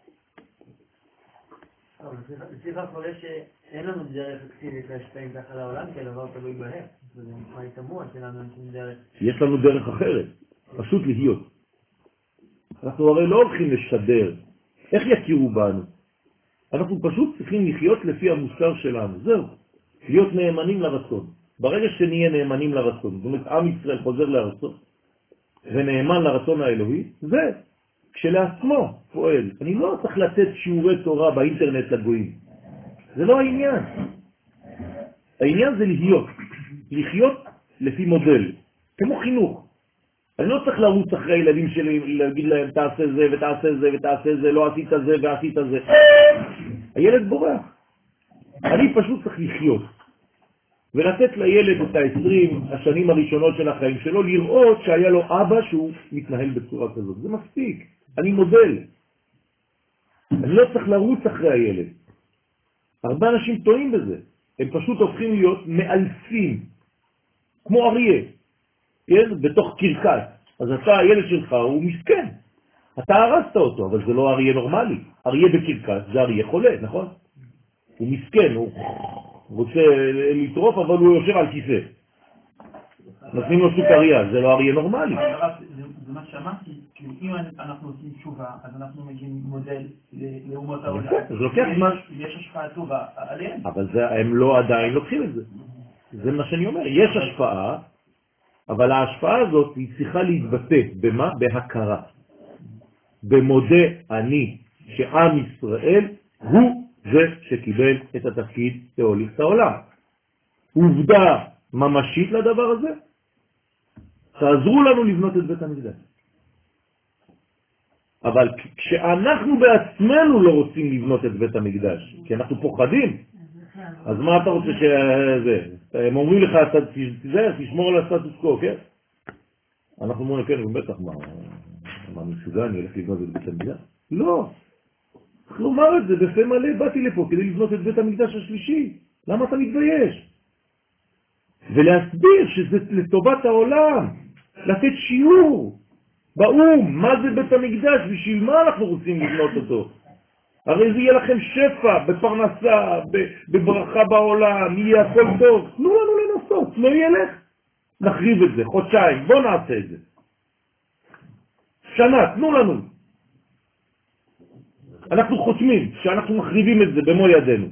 לפיכך עולה שאין לנו דרך אקטיבית להשפיע ככה לעולם, כי הדבר תלוי בהם. וזה נשמע תמוה שלנו אין שום דרך. יש לנו דרך אחרת, פשוט להיות. אנחנו הרי לא הולכים לשדר. איך יכירו בנו? אנחנו פשוט צריכים לחיות לפי המוסר שלנו. זהו. להיות נאמנים לרצון. ברגע שנהיה נאמנים לרצון, זאת אומרת, עם ישראל חוזר לארצו, ונאמן לרצון האלוהי, זה כשלעצמו פועל. אני לא צריך לתת שיעורי תורה באינטרנט לגויים. זה לא העניין. העניין זה לחיות לפי מודל, כמו חינוך. אני לא צריך לרוץ אחרי הילדים שלי, להגיד להם תעשה זה ותעשה זה ותעשה זה, לא עשית זה ועשית זה. הילד בורח. אני פשוט צריך לחיות. ולתת לילד את ה-20 השנים הראשונות של החיים שלו, לראות שהיה לו אבא שהוא מתנהל בצורה כזאת. זה מספיק. אני מודל. אני לא צריך לרוץ אחרי הילד. הרבה אנשים טועים בזה. הם פשוט הופכים להיות מאלפים. כמו אריה. כן? בתוך קרקס. אז אתה, הילד שלך, הוא מסכן. אתה הרסת אותו, אבל זה לא אריה נורמלי. אריה בקרקס זה אריה חולה, נכון? הוא מסכן, הוא רוצה לטרוף, אבל הוא יושב על כיסא. נותנים לו סוכריה, זה לא אריה נורמלי. זה מה שאמרתי, אם אנחנו עושים תשובה, אז אנחנו מגיעים מודל לאומות העולם. זה לוקח זמן. יש השפעה טובה עליהם. אבל הם לא עדיין לוקחים את זה. זה מה שאני אומר. יש השפעה, אבל ההשפעה הזאת היא צריכה להתבטא. במה? בהכרה. במודה אני שעם ישראל הוא זה שקיבל את התפקיד להוליך את העולם. עובדה ממשית לדבר הזה, תעזרו לנו לבנות את בית המקדש. אבל כשאנחנו בעצמנו לא רוצים לבנות את בית המקדש, כי אנחנו פוחדים, אז מה אתה רוצה שזה? הם אומרים לך, תשמור על הסטטוס קו, כן? אנחנו אומרים, כן, בטח, מה מסוגל, אני הולך לבנות את בית המקדש? לא. צריך לומר את זה, בפה מלא באתי לפה כדי לבנות את בית המקדש השלישי. למה אתה מתבייש? ולהסביר שזה לטובת העולם, לתת שיעור באום, מה זה בית המקדש, בשביל מה אנחנו רוצים לבנות אותו. הרי זה יהיה לכם שפע, בפרנסה, בברכה בעולם, יהיה הכל טוב. תנו לנו לנסות, לא ילך, נחריב את זה, חודשיים, בוא נעשה את זה. שנה, תנו לנו. אנחנו חותמים שאנחנו מחריבים את זה במו ידינו.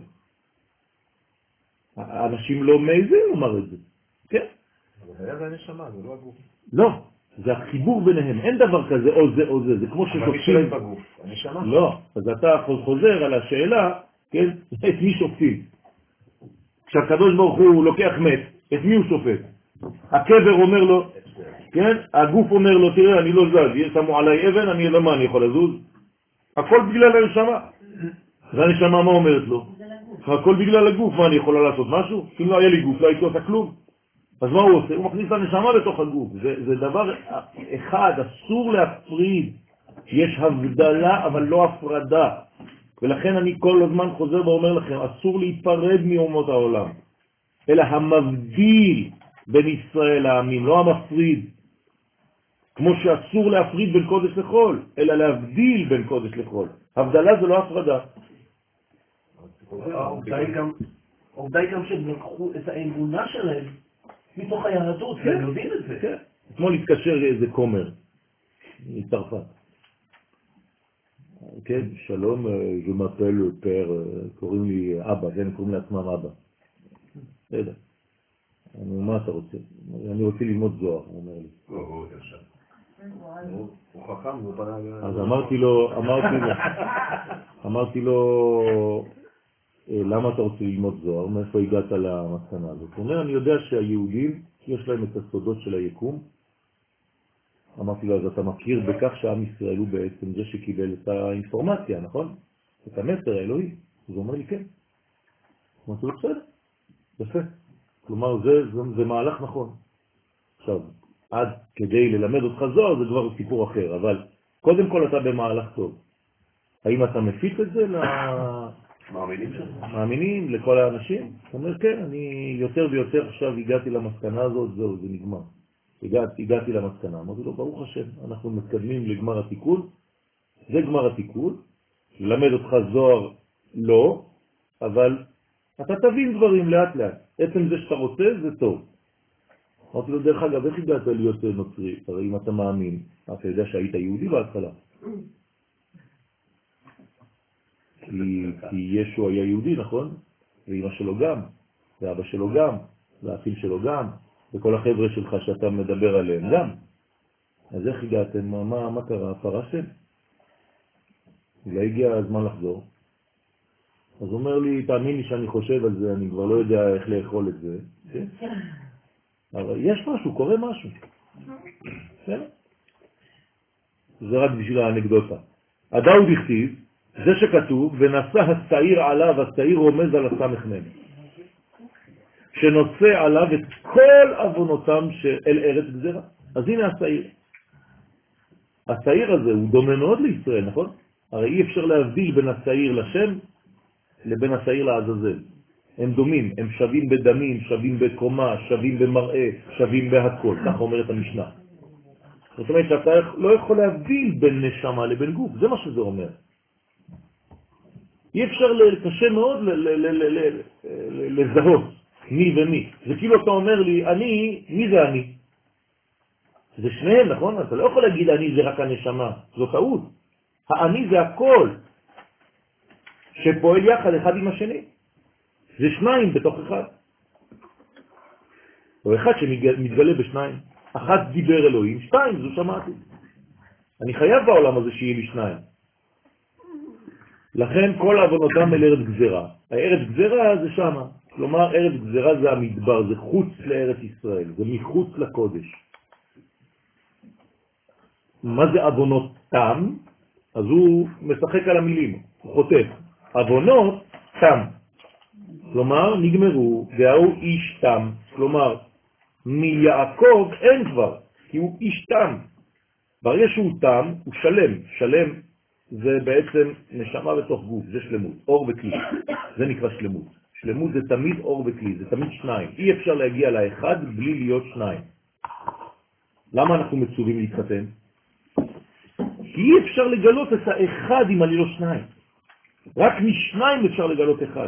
האנשים לא מעיזים לומר את זה. כן? אבל היה והנשמה, זה לא הגוף. לא, זה החיבור ביניהם. אין דבר כזה או זה או זה. זה כמו ששופטים. אבל מי שולט בגוף? הנשמה? לא, אז אתה חוזר על השאלה, כן? את מי שופטים? כשהקדוש ברוך הוא לוקח מת, את מי הוא שופט? הקבר אומר לו, כן? הגוף אומר לו, תראה, אני לא זז, שמו עליי אבן, אני לא מה, אני יכול לזוז? הכל בגלל הנשמה. והנשמה מה אומרת לו? הכל בגלל הגוף, מה אני יכולה לעשות משהו? אם לא היה לי גוף, לא הייתי עושה כלום. אז מה הוא עושה? הוא מכניס את הנשמה לתוך הגוף. זה דבר אחד, אסור להפריד. יש הבדלה אבל לא הפרדה. ולכן אני כל הזמן חוזר ואומר לכם, אסור להיפרד מאומות העולם. אלא המבדיל בין ישראל לעמים, לא המפריד. כמו שאסור להפריד בין קודש לחול, אלא להבדיל בין קודש לחול. הבדלה זה לא הפרדה. העובדה היא גם שהם לקחו את האמונה שלהם מתוך היהדות, והם יודעים את זה. אתמול התקשר איזה כומר מצרפת. כן, שלום, je m'appelle père, קוראים לי אבא, הם קוראים לעצמם אבא. בסדר. מה אתה רוצה? אני רוצה ללמוד זוהר, הוא אומר לי. הוא חכם, הוא פנה... אז אמרתי לו, למה אתה רוצה ללמוד זוהר? מאיפה הגעת למסקנה הזאת? הוא אומר, אני יודע שהיהודים, יש להם את הסודות של היקום. אמרתי לו, אז אתה מכיר בכך שעם ישראל הוא בעצם זה שקיבל את האינפורמציה, נכון? את המסר האלוהי. אז הוא אומר לי, כן. אמרתי לו, בסדר, יפה. כלומר, זה מהלך נכון. עכשיו, עד כדי ללמד אותך זוהר זה כבר סיפור אחר, אבל קודם כל אתה במהלך טוב. האם אתה מפיץ את זה מאמינים לכל האנשים? הוא אומר, כן, אני יותר ויותר עכשיו הגעתי למסקנה הזאת, זהו, זה נגמר. הגעתי למסקנה. אמרתי לו, ברוך השם, אנחנו מתקדמים לגמר התיקון, זה גמר התיקון, ללמד אותך זוהר לא, אבל אתה תבין דברים לאט לאט. עצם זה שאתה רוצה זה טוב. אמרתי לו, דרך אגב, איך הגעת להיות נוצרי? הרי אם אתה מאמין, אתה יודע שהיית יהודי בהתחלה. כי ישו היה יהודי, נכון? ואמא שלו גם, ואבא שלו גם, והאחים שלו גם, וכל החבר'ה שלך שאתה מדבר עליהם גם. אז איך הגעתם? מה קרה? פרשתם? אולי הגיע הזמן לחזור. אז הוא אומר לי, תאמין לי שאני חושב על זה, אני כבר לא יודע איך לאכול את זה. כן? אבל יש משהו, קורה משהו. כן? זה רק בשביל האנקדוטה. הדאוד הכתיב, זה שכתוב, ונשא השעיר עליו, השעיר רומז על הסמ"ם. שנושא עליו את כל אבונותם אל ארץ גזרה. אז הנה השעיר. השעיר הזה הוא דומה מאוד לישראל, נכון? הרי אי אפשר להבדיל בין השעיר לשם לבין השעיר לעזאזל. הם דומים, הם שווים בדמים, שווים בקומה, שווים במראה, שווים בהכל. כך אומרת המשנה. זאת אומרת שאתה לא יכול להבדיל בין נשמה לבין גוף, זה מה שזה אומר. אי אפשר, קשה מאוד לזהות מי ומי. זה כאילו אתה אומר לי, אני, מי זה אני? זה שניהם, נכון? אתה לא יכול להגיד אני זה רק הנשמה, זו טעות. האני זה הכל שפועל יחד אחד עם השני. זה שניים בתוך אחד. או אחד שמתגלה בשניים. אחד דיבר אלוהים, שתיים, זו שמעתי. אני חייב בעולם הזה שיהיה לי שניים. לכן כל עוונותם אל ארץ גזרה. הארץ גזרה זה שמה. כלומר, ארץ גזרה זה המדבר, זה חוץ לארץ ישראל, זה מחוץ לקודש. מה זה עוונות תם? אז הוא משחק על המילים, הוא חוטף. עוונות תם. כלומר, נגמרו, והוא איש תם. כלומר, מיעקב אין כבר, כי הוא איש תם. ברגע שהוא תם, הוא שלם. שלם זה בעצם נשמה בתוך גוף, זה שלמות, אור וכלי. זה נקרא שלמות. שלמות זה תמיד אור וכלי, זה תמיד שניים. אי אפשר להגיע לאחד בלי להיות שניים. למה אנחנו מצווים להתחתן? כי אי אפשר לגלות את האחד אם אני לא שניים. רק משניים אפשר לגלות אחד.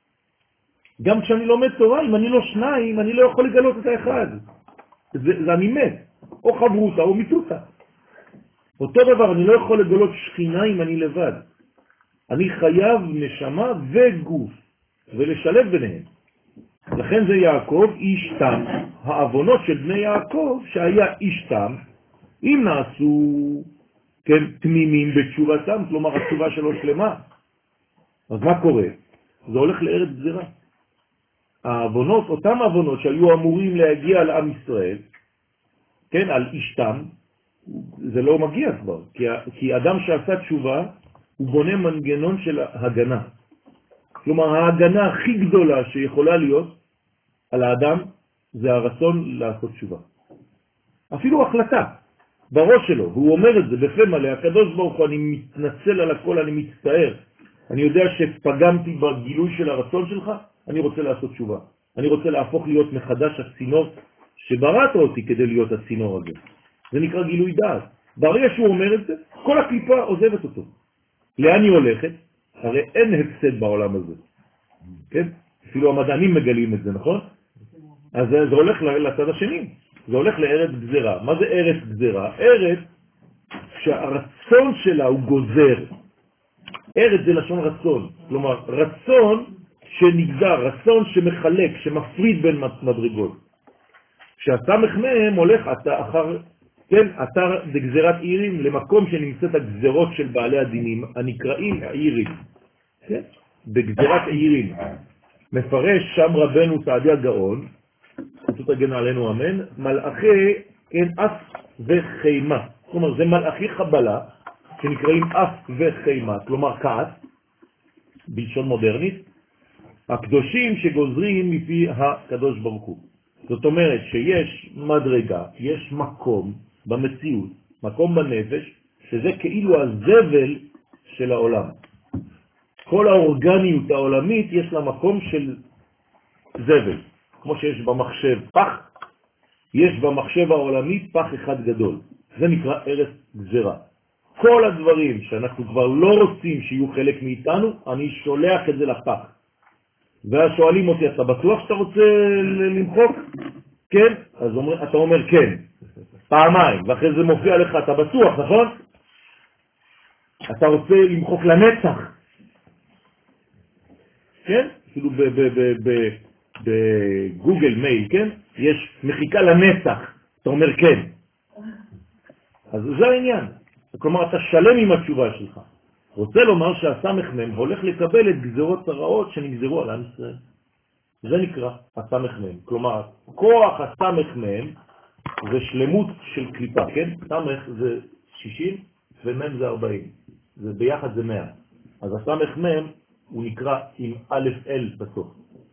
גם כשאני לומד תורה, אם אני לא שניים, אני לא יכול לגלות את האחד. זה אני מת. או חברותה או מיתותה. אותו דבר, אני לא יכול לגלות שכינה אם אני לבד. אני חייב נשמה וגוף, ולשלב ביניהם. לכן זה יעקב איש תם. העוונות של בני יעקב, שהיה איש תם, אם נעשו כן, תמימים בתשובתם, כלומר התשובה שלו שלמה. אז מה קורה? זה הולך לארץ גזרה. העוונות, אותם העוונות שהיו אמורים להגיע לעם ישראל, כן, על איש תם, זה לא מגיע כבר, כי אדם שעשה תשובה, הוא בונה מנגנון של הגנה. כלומר, ההגנה הכי גדולה שיכולה להיות על האדם, זה הרצון לעשות תשובה. אפילו החלטה בראש שלו, והוא אומר את זה בפה מלא, הקדוש ברוך הוא, אני מתנצל על הכל, אני מצטער. אני יודע שפגמתי בגילוי של הרצון שלך, אני רוצה לעשות תשובה. אני רוצה להפוך להיות מחדש הצינור שבראת אותי כדי להיות הצינור הזה. זה נקרא גילוי דעת. ברגע שהוא אומר את זה, כל הקליפה עוזבת אותו. לאן היא הולכת? הרי אין הפסד בעולם הזה. כן? אפילו המדענים מגלים את זה, נכון? אז זה הולך לצד השני. זה הולך לארץ גזרה. מה זה ארץ גזרה? ארץ שהרצון שלה הוא גוזר. ארץ זה לשון רצון. כלומר, רצון שנגזר, רצון שמחלק, שמפריד בין מדרגות. כשהסמך מהם הולך אחר, כן, אתר בגזרת עירים, למקום שנמצאת הגזרות של בעלי הדינים, הנקראים עירים. כן? בגזרת עירים. מפרש שם רבנו סעדיה גאון, חצות הגן עלינו אמן, מלאכי, כן, אף וחיימה. כלומר, זה מלאכי חבלה, שנקראים אף וחיימה, כלומר כעס, בלשון מודרנית, הקדושים שגוזרים מפי הקדוש ברוך הוא. זאת אומרת שיש מדרגה, יש מקום במציאות, מקום בנפש, שזה כאילו הזבל של העולם. כל האורגניות העולמית יש לה מקום של זבל. כמו שיש במחשב פח, יש במחשב העולמי פח אחד גדול. זה נקרא ארץ גזרה. כל הדברים שאנחנו כבר לא רוצים שיהיו חלק מאיתנו, אני שולח את זה לפח. והשואלים אותי, אתה בטוח שאתה רוצה למחוק? כן? אז אתה אומר כן. פעמיים, ואחרי זה מופיע לך, אתה בטוח, נכון? אתה רוצה למחוק לנצח. כן? אפילו בגוגל מייל, כן? יש מחיקה לנצח. אתה אומר כן. אז זה העניין. כלומר, אתה שלם עם התשובה שלך. רוצה לומר שהסמ"ם הולך לקבל את גזרות הרעות שנגזרו על עם ישראל. זה נקרא הסמ"ם. כלומר, כוח הסמ"ם זה שלמות של קליפה, כן? סמ"ך זה 60 ומ"ם זה 40. זה ביחד זה 100. אז הסמ"ם הוא נקרא עם א' אל בסוף.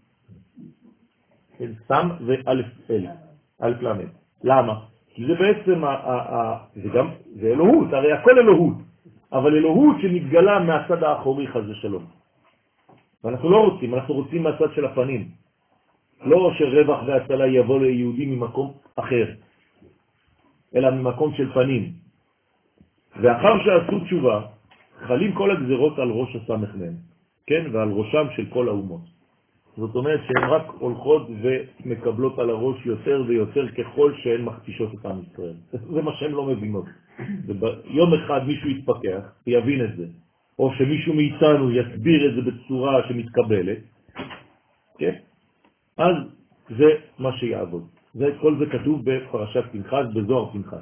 כן? סם וא' אל. א' למד. למה? כי זה בעצם, זה אלוהות, הרי הכל אלוהות. אבל אלוהות שמתגלה מהצד האחורי חס ושלום. ואנחנו לא רוצים, אנחנו רוצים מהצד של הפנים. לא שרווח והצלה יבוא ליהודי ממקום אחר, אלא ממקום של פנים. ואחר שעשו תשובה, חלים כל הגזרות על ראש הסמ"ם, כן? ועל ראשם של כל האומות. זאת אומרת שהן רק הולכות ומקבלות על הראש יותר ויותר ככל שהן מכפישות את עם ישראל. זה מה שהן לא מבינות. יום אחד מישהו יתפכח, יבין את זה, או שמישהו מאיתנו יסביר את זה בצורה שמתקבלת, כן? אז זה מה שיעבוד. כל זה כתוב בפרשת פנחס, בזוהר פנחס.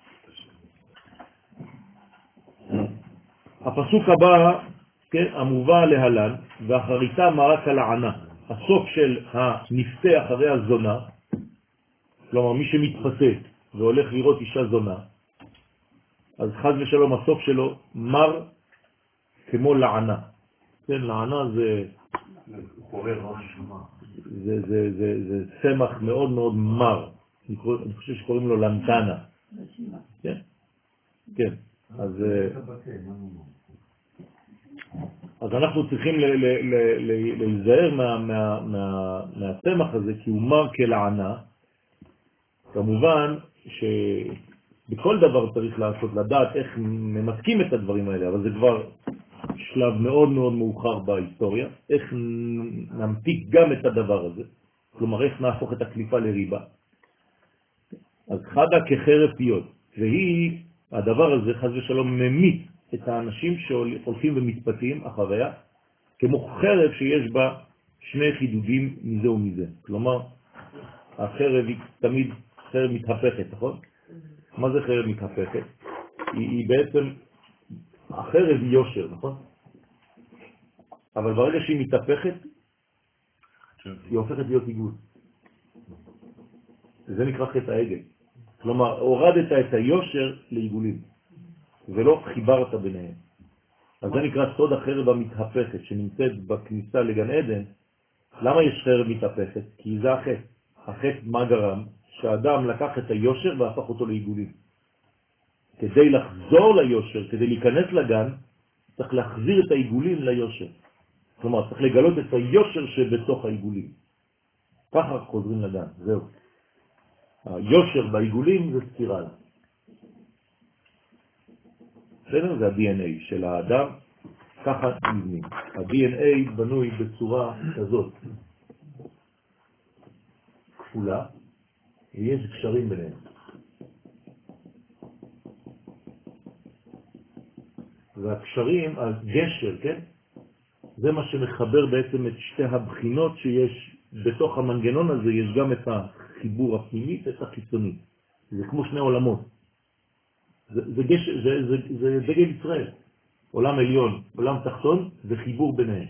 הפסוק הבא, כן, המובא להלן, ואחריתה מרק הלענה. הסוף של הנפתה אחרי הזונה, כלומר מי שמתפתה והולך לראות אישה זונה, אז חז ושלום הסוף שלו מר כמו לענה. כן, לענה זה זה צמח מאוד מאוד מר. אני חושב שקוראים לו לנטנה. כן? כן. אז אנחנו צריכים להיזהר מהצמח הזה, כי הוא מר כלענה. כמובן שבכל דבר צריך לעשות, לדעת איך ממתקים את הדברים האלה, אבל זה כבר שלב מאוד מאוד מאוחר בהיסטוריה, איך נמתיק גם את הדבר הזה, כלומר איך נהפוך את הקליפה לריבה. אז חדה כחרב פיות, והיא, הדבר הזה חס ושלום ממית את האנשים שהולכים ומתפתים אחריה, כמו חרב שיש בה שני חידודים מזה ומזה. כלומר, החרב היא תמיד חרב מתהפכת, נכון? מה זה חרב מתהפכת? היא בעצם, החרב היא יושר, נכון? אבל ברגע שהיא מתהפכת, היא הופכת להיות עיגול. זה נקרא חטא העגל. כלומר, הורדת את היושר לעיגולים, ולא חיברת ביניהם. אז זה נקרא סוד החרב המתהפכת, שנמצאת בכניסה לגן עדן. למה יש חרב מתהפכת? כי זה החטא. החטא מה גרם? שהאדם לקח את היושר והפך אותו לעיגולים. כדי לחזור ליושר, כדי להיכנס לגן, צריך להחזיר את העיגולים ליושר. כלומר, צריך לגלות את היושר שבתוך העיגולים. ככה חוזרים לגן, זהו. היושר בעיגולים זה ספירל. בסדר? זה ה-DNA של האדם, ככה נבנים. ה-DNA בנוי בצורה כזאת, כפולה, ויש קשרים ביניהם. והקשרים, הגשר, כן? זה מה שמחבר בעצם את שתי הבחינות שיש בתוך המנגנון הזה, יש גם את החיבור הפנימי ואת החיצוני. זה כמו שני עולמות. זה דגל ישראל. עולם עליון, עולם תחתון, זה חיבור ביניהם.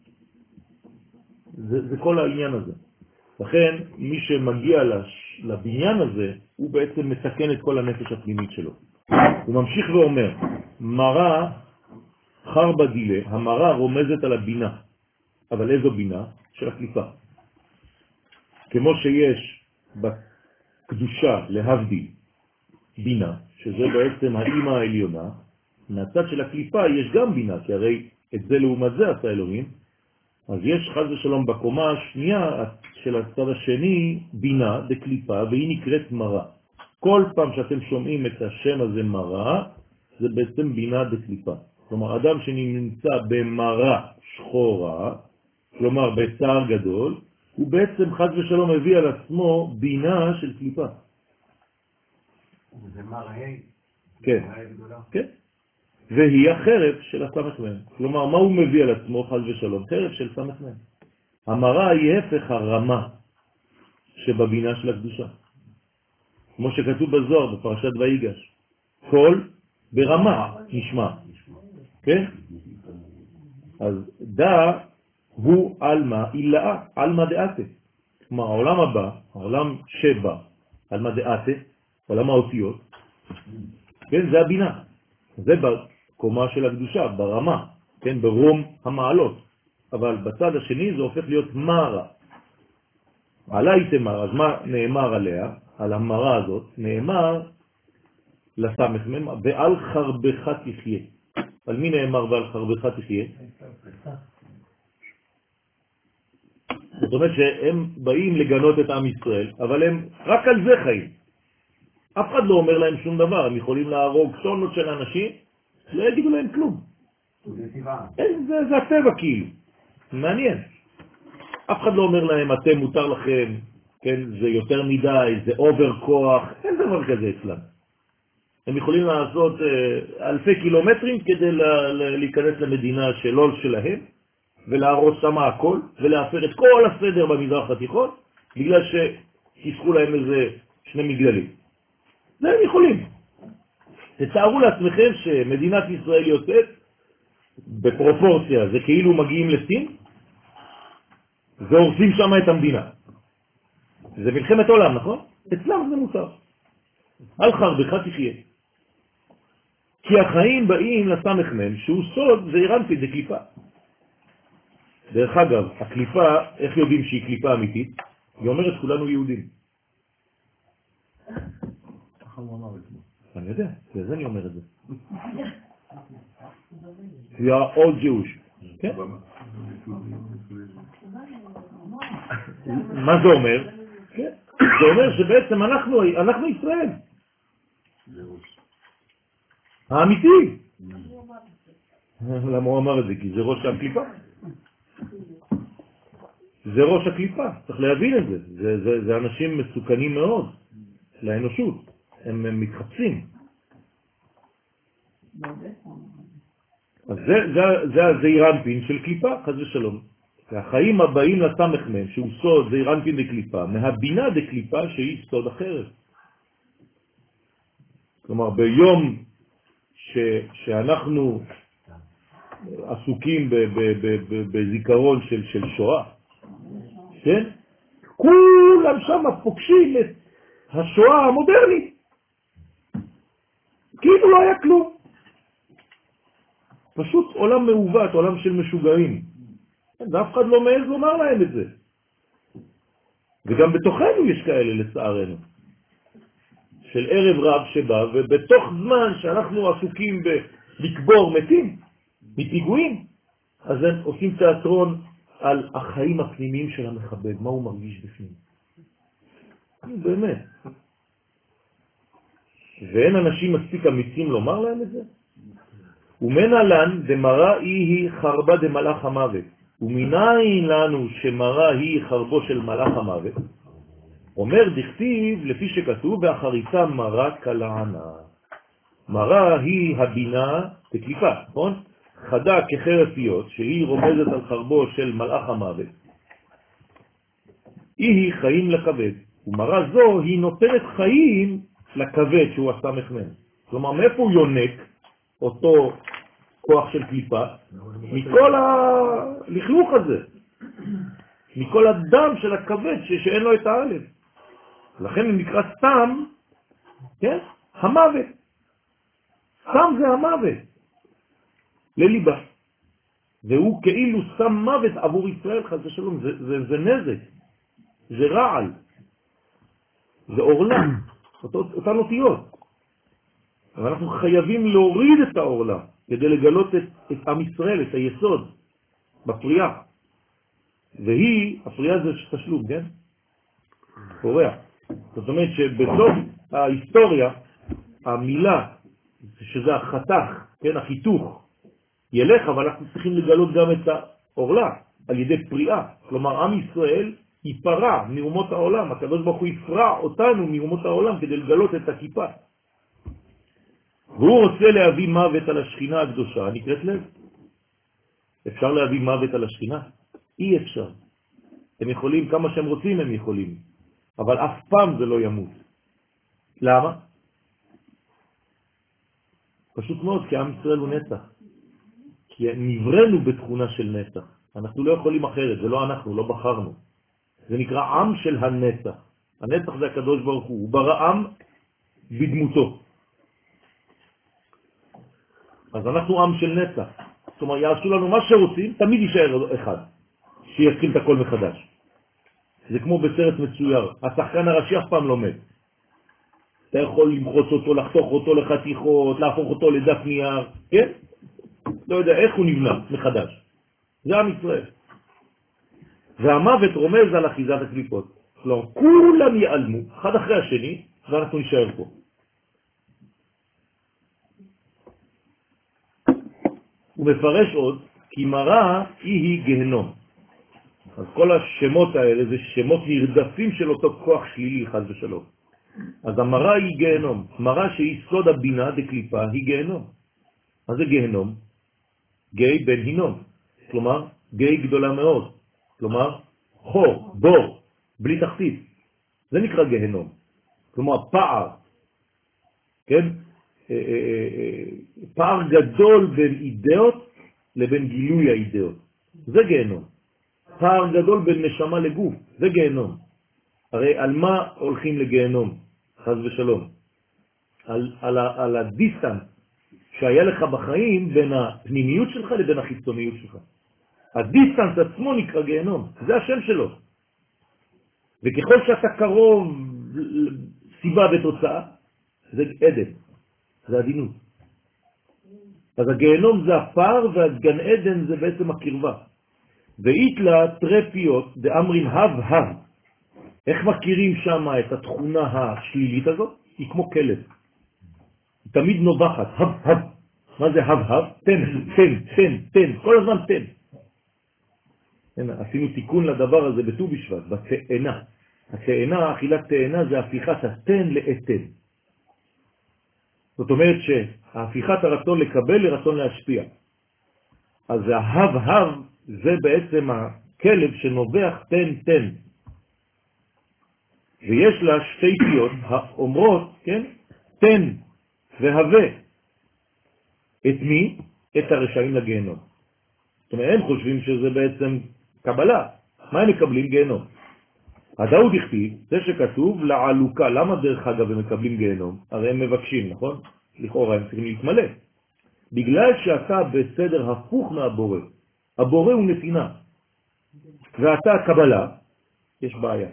זה כל העניין הזה. לכן, מי שמגיע לבניין הזה, הוא בעצם מתקן את כל הנפש הפנימית שלו. הוא ממשיך ואומר, מראה חרבה דילה, המראה רומזת על הבינה. אבל איזו בינה? של הקליפה. כמו שיש בקדושה להבדיל בינה, שזה בעצם האמא העליונה, מהצד של הקליפה יש גם בינה, כי הרי את זה לעומת זה עשה אלוהים, אז יש חס ושלום בקומה השנייה של הצד השני בינה בקליפה, והיא נקראת מראה. כל פעם שאתם שומעים את השם הזה מראה, זה בעצם בינה בקליפה. כלומר, אדם שנמצא במראה שחורה, כלומר בצער גדול, הוא בעצם חס ושלום מביא על עצמו בינה של קליפה. זה מראה. כן, כן. והיא החרב של הסמ"ם. כלומר, מה הוא מביא על עצמו, חס ושלום? חרב של סמ"ם. המראה היא הפך הרמה שבבינה של הקדושה. כמו שכתוב בזוהר בפרשת ויגש. קול ברמה נשמע. כן? אז דא הוא אלמה אילאה, אלמה דאתה. כלומר, העולם הבא, העולם שבא, אלמה דאתה, עולם האותיות, כן, זה הבינה. זה בקומה של הקדושה, ברמה, כן, ברום המעלות. אבל בצד השני זה הופך להיות מרה. עליי תמר, אז מה נאמר עליה? על המרה הזאת, נאמר לסמ"ם, ועל חרבך תחיה. על מי נאמר ועל חרבך תחיה? זאת אומרת שהם באים לגנות את עם ישראל, אבל הם רק על זה חיים. אף אחד לא אומר להם שום דבר, הם יכולים להרוג שונות של אנשים, לא יגידו להם כלום. זה הטבע כאילו, מעניין. אף אחד לא אומר להם, אתם מותר לכם, כן, זה יותר מדי, זה אובר כוח, אין דבר כזה אצלם. הם יכולים לעשות אלפי קילומטרים כדי להיכנס למדינה שלא שלהם, ולהרוס שם הכל, ולהפר את כל הסדר במזרח התיכון, בגלל שתסחו להם איזה 2 מגדלים. זה הם יכולים. תתארו לעצמכם שמדינת ישראל יוצאת בפרופורציה, זה כאילו מגיעים לסין, והורסים שם את המדינה. זה מלחמת עולם, נכון? אצלם זה מותר. על חרבך תחיה. כי החיים באים לסמ"ם, שהוא סוד, זה אירנפי, זה קליפה. דרך אגב, הקליפה, איך יודעים שהיא קליפה אמיתית? היא אומרת כולנו יהודים. אני יודע, בגלל אני אומר את זה. We are all Jewish. כן? מה זה אומר? זה אומר שבעצם אנחנו ישראל. האמיתי. למה הוא אמר את זה? כי זה ראש הקליפה. זה ראש הקליפה, צריך להבין את זה. זה אנשים מסוכנים מאוד לאנושות. הם מתחפשים. אז זה הזעירנפין של קליפה, חס ושלום. החיים הבאים לסמ"ם, שהוא סוד זעירנפין דקליפה, מהבינה דקליפה שהיא סוד אחרת. כלומר, ביום שאנחנו עסוקים בזיכרון של שואה, כן? כולם שם פוגשים את השואה המודרנית. כאילו לא היה כלום. פשוט עולם מעוות, עולם של משוגעים. ואף אחד לא מעז לומר להם את זה. וגם בתוכנו יש כאלה לצערנו. של ערב רב שבא, ובתוך זמן שאנחנו עסוקים לקבור מתים, מפיגועים, אז הם עושים תיאטרון על החיים הפנימיים של המחבל, מה הוא מרגיש בפנים. באמת. ואין אנשים מספיק אמיצים לומר להם את זה? ומנהלן דמרה היא חרבה דמלאך המוות. ומנין לנו שמרה היא חרבו של מלאך המוות? אומר דכתיב לפי שכתוב והחריצה מרה קלענה. מרה היא הבינה בקליפה, נכון? חדה כחרב פיות שהיא רומזת על חרבו של מלאך המוות. היא חיים לכבד. ומרה זו היא נותנת חיים לכבד שהוא הסמ"ם. כלומר מאיפה הוא יונק אותו כוח של קליפה? מכל הלכלוך הזה, מכל הדם של הכבד שאין לו את האלף. לכן הוא נקרא סם, כן? המוות. סם זה המוות לליבה, והוא כאילו סם מוות עבור ישראל, חס ושלום. זה נזק, זה רעל, זה אורלה, אותן אותיות. אבל אנחנו חייבים להוריד את האורלה כדי לגלות את עם ישראל, את היסוד בפריאה. והיא, הפריאה זה תשלום, כן? פורע. זאת אומרת שבסוף ההיסטוריה, המילה, שזה החתך, כן, החיתוך, ילך, אבל אנחנו צריכים לגלות גם את האורלה על ידי פריאה. כלומר, עם ישראל ייפרע מאומות העולם. הקדוש ברוך הוא יפרע אותנו מאומות העולם כדי לגלות את הכיפה. והוא רוצה להביא מוות על השכינה הקדושה, נקראת לב. אפשר להביא מוות על השכינה? אי אפשר. הם יכולים, כמה שהם רוצים הם יכולים, אבל אף פעם זה לא ימות. למה? פשוט מאוד, כי עם ישראל הוא נצח. כי נברנו בתכונה של נצח. אנחנו לא יכולים אחרת, זה לא אנחנו, לא בחרנו. זה נקרא עם של הנצח. הנצח זה הקדוש ברוך הוא, הוא ברא עם בדמותו. אז אנחנו עם של נצח. זאת אומרת, יעשו לנו מה שרוצים, תמיד יישאר אחד, שיתחיל את הכל מחדש. זה כמו בסרט מצויר, השחקן הראשי אף פעם לא מת. אתה יכול למחוץ אותו, לחתוך אותו לחתיכות, להפוך אותו לדף נייר, כן? לא יודע איך הוא נבנה מחדש. זה עם ישראל. והמוות רומז על אחיזת הקליפות. כלומר, כולם ייעלמו, אחד אחרי השני, ואנחנו נשאר פה. הוא מפרש עוד, כי מראה היא גהנום. אז כל השמות האלה זה שמות נרדפים של אותו כוח שלילי, חס ושלום. אז המראה היא גהנום. מראה שהיא סוד הבינה דקליפה היא גהנום. מה זה גהנום? גיא בן הינום. כלומר, גיא גדולה מאוד. כלומר, חור, בור, בלי תחתית. זה נקרא גהנום. כלומר, פער. כן? פער גדול בין אידאות לבין גילוי האידאות. זה גהנום. פער גדול בין נשמה לגוף. זה גהנום. הרי על מה הולכים לגהנום? חס ושלום. על הדיסטנס שהיה לך בחיים בין הפנימיות שלך לבין החיצוניות שלך. הדיסטנס עצמו נקרא גהנום. זה השם שלו. וככל שאתה קרוב סיבה ותוצאה, זה עדן. זה עדינות. אז הגהנום זה הפער והגן עדן זה בעצם הקרבה. ואיתלה טרפיות דאמרין הב. איך מכירים שם את התכונה השלילית הזאת? היא כמו כלב. היא תמיד נובחת, הב. מה זה הב? תן. כל הזמן תן. עשינו תיקון לדבר הזה בט"ו בשבט, בתאנה. התאנה, אכילת תאנה זה הפיכת התן לאתן. זאת אומרת שהפיכת הרצון לקבל לרצון להשפיע. אז ההב זה בעצם הכלב שנובח תן. ויש לה שתי פיות האומרות, כן? תן והווה. את מי? את הרשעים לגיהנום. זאת אומרת, הם חושבים שזה בעצם קבלה. מה הם מקבלים? גיהנום. הדאוד הכתיב, זה שכתוב לעלוקה. למה דרך אגב הם מקבלים גיהנום? הרי הם מבקשים, נכון? לכאורה הם צריכים להתמלא. בגלל שאתה בסדר הפוך מהבורא. הבורא הוא נתינה. ואתה קבלה, יש בעיה.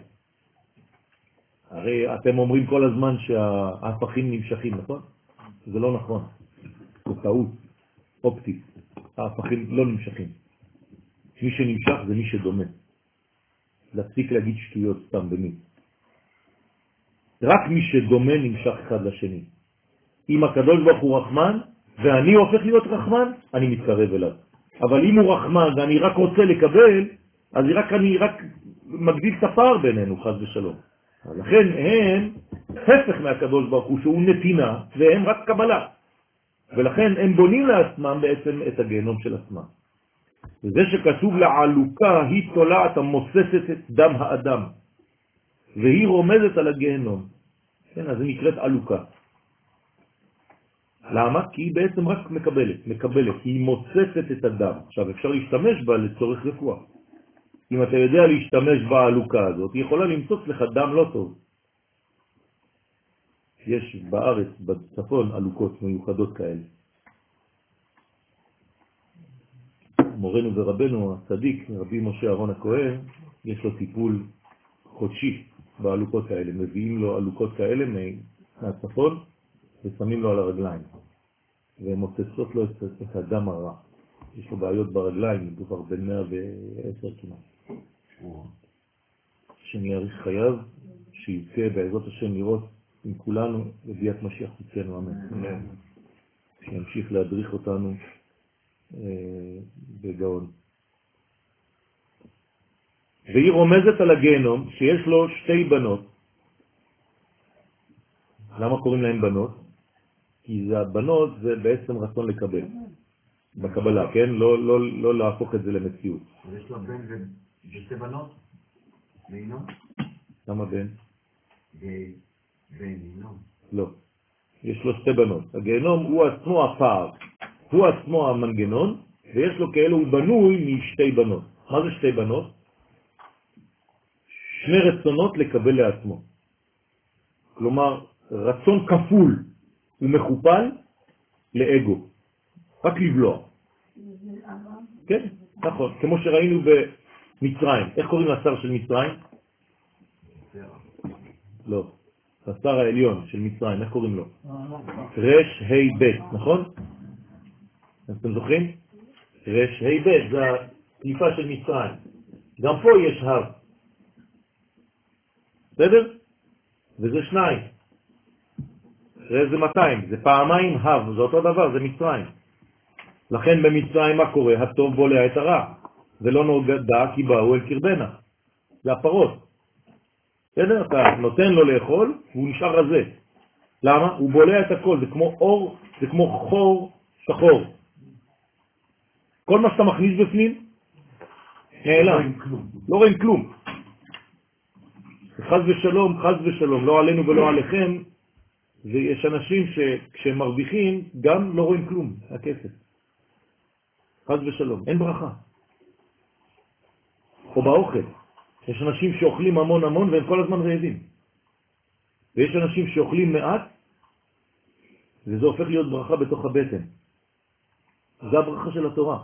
הרי אתם אומרים כל הזמן שההפכים נמשכים, נכון? זה לא נכון. זה טעות אופטית. ההפכים לא נמשכים. מי שנמשך זה מי שדומה. להפסיק להגיד שטויות סתם במי. רק מי שדומה נמשך אחד לשני. אם הקדוש ברוך הוא רחמן, ואני הופך להיות רחמן, אני מתקרב אליו. אבל אם הוא רחמן ואני רק רוצה לקבל, אז אני רק מגדיל את הפער בינינו, חס ושלום. לכן הם הפך מהקדוש ברוך הוא שהוא נתינה, והם רק קבלה. ולכן הם בונים לעצמם בעצם את הגיהנום של עצמם. וזה שכתוב לעלוקה, היא תולעת המוססת את דם האדם. והיא רומזת על הגיהנום. כן, אז היא נקראת עלוקה. למה? כי היא בעצם רק מקבלת, היא מוססת את הדם. עכשיו אפשר להשתמש בה לצורך רפואה. אם אתה יודע להשתמש בעלוקה הזאת, היא יכולה למצוץ לך דם לא טוב. יש בארץ, בצפון, עלוקות מיוחדות כאלה. מורנו ורבנו, הצדיק, רבי משה אהרון הכהן, יש לו טיפול חודשי בעלוקות האלה. מביאים לו עלוקות כאלה מהצפון ושמים לו על הרגליים. והן מוצצות לו את הדם הרע. יש לו בעיות ברגליים, מדובר בין 110 כמעט. שיאריך חייו, שיזכה בעזרת השם לראות עם כולנו בביאת משיח צדקנו, אמן. שימשיך להדריך אותנו בגאון. והיא רומזת על הגיהנום שיש לו שתי בנות. למה קוראים להם בנות? כי זה הבנות זה בעצם רצון לקבל. בקבלה, כן? לא להפוך את זה למציאות. יש לו בן ושתי בנות? ואינום? למה בן? ואינום. לא. יש לו שתי בנות. הגיהנום הוא עצמו הפער. הוא עצמו המנגנון, ויש לו כאלו הוא בנוי משתי בנות. מה זה שתי בנות? שני רצונות לקבל לעצמו. כלומר, רצון כפול ומכופל לאגו. רק לבלוע. כן, נכון. כמו שראינו במצרים. איך קוראים לשר של מצרים? לא. השר העליון של מצרים, איך קוראים לו? רש ה' ב', נכון? אתם זוכרים? רש ה' ב', זה הקליפה של מצרים. גם פה יש ה'. בסדר? וזה שניים. זה 200, זה פעמיים ה', זה אותו דבר, זה מצרים. לכן במצרים מה קורה? הטוב בולע את הרע. זה לא נוגע כי באו אל קרבנה. זה הפרות. בסדר? אתה נותן לו לאכול והוא נשאר רזה. למה? הוא בולע את הכל, זה כמו אור, זה כמו חור שחור. כל מה שאתה מכניס בפנים, נעלם. לא רואים כלום. חס ושלום, לא עלינו ולא עליכם, ויש אנשים שכשהם מרוויחים גם לא רואים כלום, הכסף. חס ושלום, אין ברכה. או באוכל. יש אנשים שאוכלים המון והם כל הזמן רעבים. ויש אנשים שאוכלים מעט, וזה הופך להיות ברכה בתוך הבטן. זה הברכה של התורה.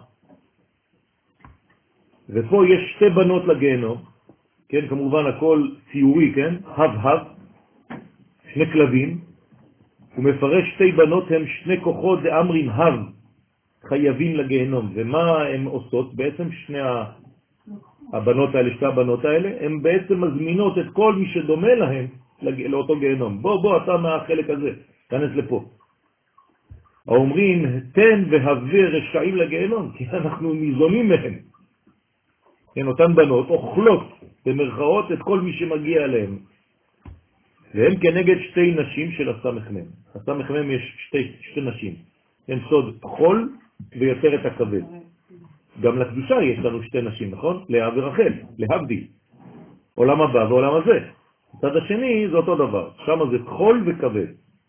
ופה יש שתי בנות לגיהנום, כן, כמובן הכל ציורי, כן, הב, שני כלבים, הוא מפרש שתי בנות הם שני כוחות דאמרין הב, חייבים לגיהנום. ומה הן עושות? בעצם שני הבנות האלה, שתי הבנות האלה, הן בעצם מזמינות את כל מי שדומה להם לאותו גיהנום. בוא, אתה מהחלק הזה, תכנס לפה. האומרים, תן והווה רשעים לגיהנום, כי אנחנו ניזונים מהם. כן, אותן בנות אוכלות במרכאות את כל מי שמגיע אליהם. והם כנגד שתי נשים של הסמ"ם. הסמ"ם יש שתי נשים. הם סוד חול ויותר את הכבד. גם לקדושה יש לנו שתי נשים, נכון? לאה ורחל, להבדיל. עולם הבא ועולם הזה. הצד השני זה אותו דבר. שם זה חול וכבד.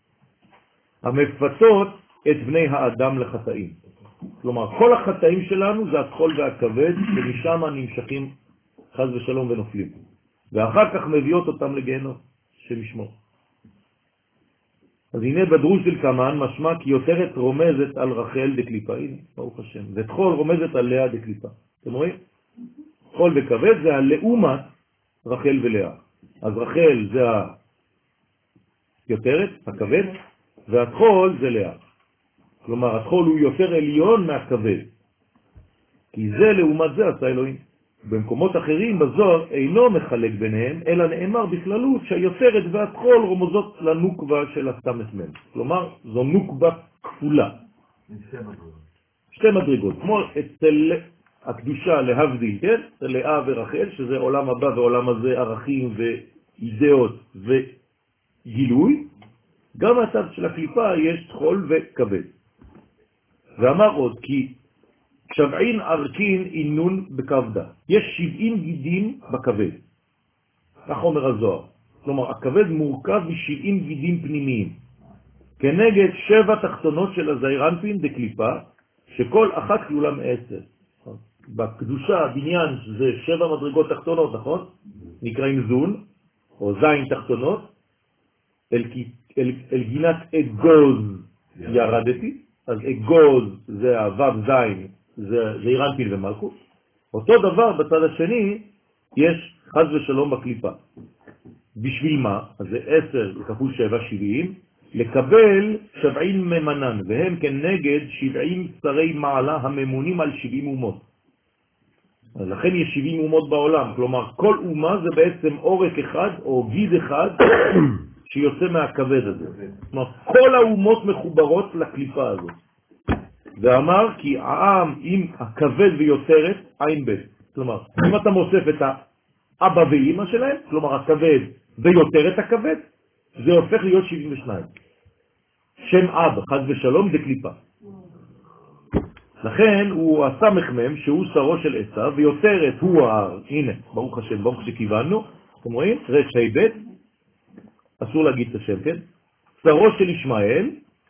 המפתות את בני האדם לחטאים. כלומר, כל החטאים שלנו זה החול והכבד, ומשם נמשכים חס ושלום ונופלים. ואחר כך מביאות אותם לגיהנום, שמשמור. אז הנה בדרוש של כמן משמע כי יותרת רומזת על רחל דקליפה. הנה, ברוך השם. ותחול רומזת על לאה דקליפה. אתם רואים? חול וכבד זה הלאומת רחל ולאה. אז רחל זה היותרת, הכבד, והתחול זה לאה. כלומר, התחול הוא יותר עליון מהכבד. כי זה לעומת זה עשה אלוהים. במקומות אחרים בזוהר אינו מחלק ביניהם, אלא נאמר בכללות שהיותרת והתחול רומזות לנוקבה של הסמ"ם. כלומר, זו נוקבה כפולה. שתי מדרגות. כמו אצל הקדושה להבדיל, כן? לאה ורחל, שזה עולם הבא ועולם הזה, ערכים ואידאות וגילוי. גם מהצד של הקליפה יש תחול וכבד. ואמר עוד כי שבעין ארכין אינון בכבדה. יש 70 גידים בכבד. כך אומר הזוהר. כלומר, הכבד מורכב מ70 גידים פנימיים. כנגד 7 תחתונות של הזעירנפין דקליפה, שכל אחת כלולה מ10. בקדושה, הבניין, זה 7 מדרגות תחתונות, נכון? נקראים זון, או זין תחתונות. אל גינת אגוז ירדתי. אז אגוז זה הוו זין, זה זעירנפין ומלכות. אותו דבר בצד השני יש חס ושלום בקליפה. בשביל מה? אז זה 10 כפול 7, 70, לקבל 70 ממנן, והם כנגד 70 שרי מעלה הממונים על 70 אומות. אז לכן יש 70 אומות בעולם, כלומר כל אומה זה בעצם עורק אחד או גיד אחד שיוצא מהכבד הזה. כלומר, כל האומות מחוברות לקליפה הזאת. ואמר כי העם עם הכבד ויותרת עין בית. כלומר, אם אתה מוסף את האבא ואמא שלהם, כלומר הכבד ויותרת הכבד, זה הופך להיות 72. שם אב, חד ושלום, דקליפה. לכן הוא הסמ"ם שהוא שרו של עשיו, ויותר את הוא הנה, ברוך השם, ברוך שכיוונו, אתם רואים? רש ה' ב', אסור להגיד את השם, כן? שרו של ישמעאל,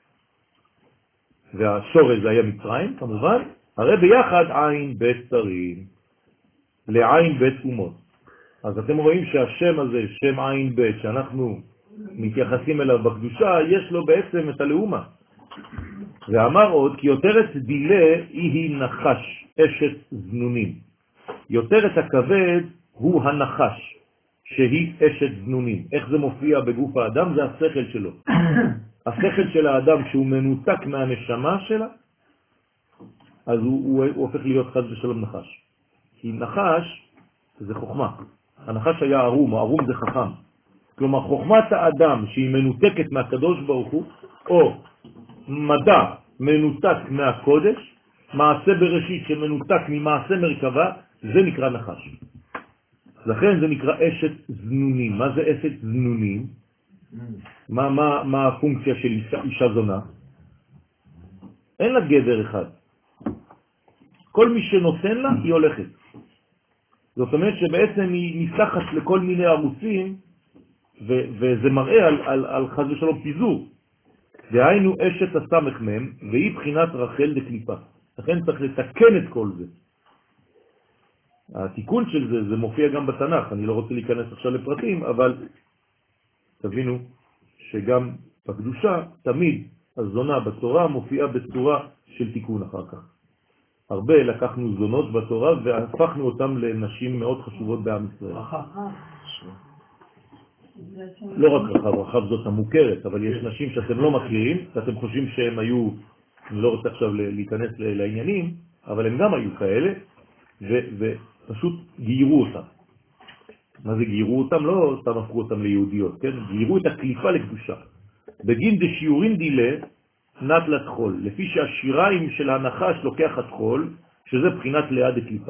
והשורש זה היה מצרים, כמובן, הרי ביחד עין בית שרים, לעין בית אומות. אז אתם רואים שהשם הזה, שם עין בית, שאנחנו מתייחסים אליו בקדושה, יש לו בעצם את הלאומה. ואמר עוד, כי יותרת דילה היא נחש, אשת זנונים. יותרת הכבד הוא הנחש, שהיא אשת זנונים. איך זה מופיע בגוף האדם? זה השכל שלו. השכל של האדם שהוא מנותק מהנשמה שלה, אז הוא הופך להיות חס ושלום נחש. כי נחש זה חוכמה. הנחש היה ערום, הערום זה חכם. כלומר, חוכמת האדם שהיא מנותקת מהקדוש ברוך הוא, או מדע מנותק מהקודש, מעשה בראשית שמנותק ממעשה מרכבה, זה נקרא נחש. לכן זה נקרא אשת זנונים. מה זה אשת זנונים? מה הפונקציה של אישה זונה? אין לה גבר אחד. כל מי שנותן לה, היא הולכת. זאת אומרת שבעצם היא נפתחת לכל מיני ערוצים, וזה מראה על חס ושלום פיזור. דהיינו אשת הסמ"ם, והיא בחינת רחל דקליפה. לכן צריך לתקן את כל זה. התיקון של זה מופיע גם בתנ"ך, אני לא רוצה להיכנס עכשיו לפרטים, אבל תבינו שגם בקדושה תמיד הזונה בתורה מופיעה בצורה של תיקון אחר כך. הרבה לקחנו זונות בתורה והפכנו אותם לנשים מאוד חשובות בעם ישראל. לא רק רחב זאת המוכרת, אבל יש נשים שאתם לא מכירים, ואתם חושבים שהם היו, אני לא רוצה עכשיו להיכנס לעניינים, אבל הם גם היו כאלה, ופשוט גיירו אותם. מה זה גיירו אותם? לא סתם הפכו אותם ליהודיות, כן? גיירו את הקליפה לקדושה. בגין דשיעורין דילה נת לתחול, לפי שהשיריים של הנחש לוקח התחול, שזה בחינת ליד הקליפה.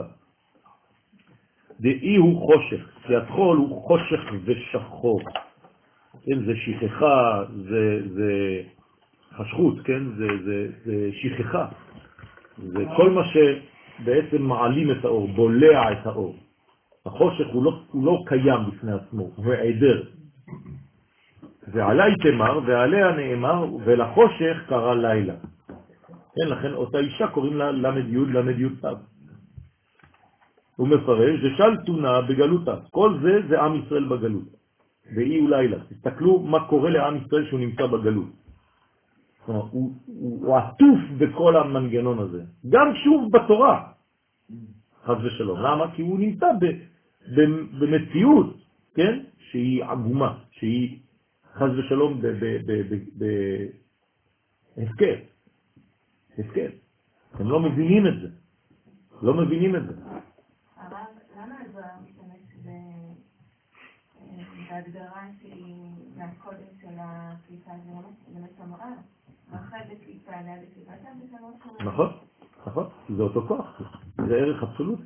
דאי הוא חושך, כי התחול הוא חושך ושחור. כן, זה שכחה, זה חשכות, כן? זה שכחה. זה כל מה שבעצם מעלים את האור, בולע את האור. החושך הוא לא קיים בפני עצמו, הוא העדר. ועלי תמר, ועליה נאמר, ולחושך קרא לילה. כן, לכן אותה אישה קוראים לה למד י' תו. הוא מפרש, זה תונה בגלותה. כל זה עם ישראל בגלות. ואי הוא לילה. תסתכלו מה קורה לעם ישראל שהוא נמצא בגלות. הוא עטוף בכל המנגנון הזה. גם שוב בתורה. חס ושלום. למה? כי הוא נמצא במציאות, כן? שהיא עגומה, שהיא חס ושלום בהפקר. הפקר. הם לא מבינים את זה. לא מבינים את זה. למה הזוהר משתמש בהגדרה שהיא מהקודם של הקליפה? זה באמת המראה. רחל בקליפה, ליד בקליפה, נכון, נכון. זה אותו כוח. זה ערך אבסולוט.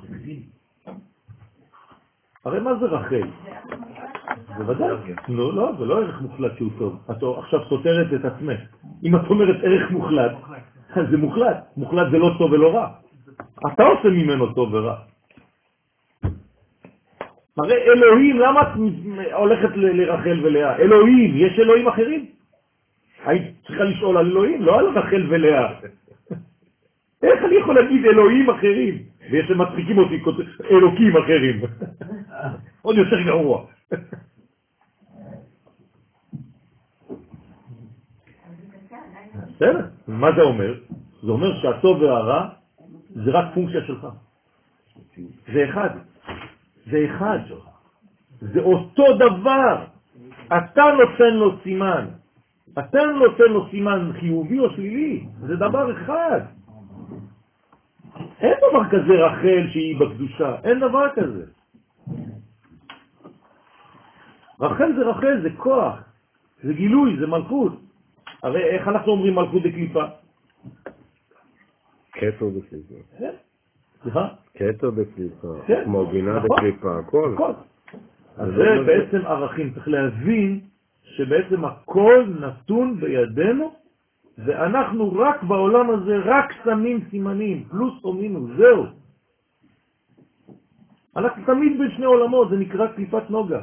הרי מה זה רחל? זה ודאי. לא, זה לא ערך מוחלט שהוא טוב. את עכשיו סותרת את עצמך. אם את אומרת ערך מוחלט, זה מוחלט. מוחלט זה לא טוב ולא רע. אתה עושה ממנו טוב ורע. הרי אלוהים, למה את הולכת לרחל ולאה? אלוהים, יש אלוהים אחרים? היית צריכה לשאול על אלוהים, לא על רחל ולאה. איך אני יכול להגיד אלוהים אחרים? ויש להם מצחיקים אותי אלוקים אחרים. עוד יותר גרוע. מה זה אומר? זה אומר שהטוב והרע זה רק פונקציה שלך. זה אחד. זה אחד. זה אותו דבר. אתה נותן לו סימן. אתה נותן לו סימן חיובי או שלילי. זה דבר אחד. אין דבר כזה רחל שהיא בקדושה. אין דבר כזה. רחל זה רחל, זה כוח. זה גילוי, זה מלכות. הרי איך אנחנו אומרים מלכות בקליפה? כתר בקליפה. סליחה? כתר בקליפה, כמו בינה בקליפה, הכל. אז זה בעצם ערכים. צריך להבין שבעצם הכל נתון בידינו, ואנחנו רק בעולם הזה, רק שמים סימנים, פלוס או מינוס, זהו. אנחנו תמיד בין שני עולמות, זה נקרא קליפת נוגה.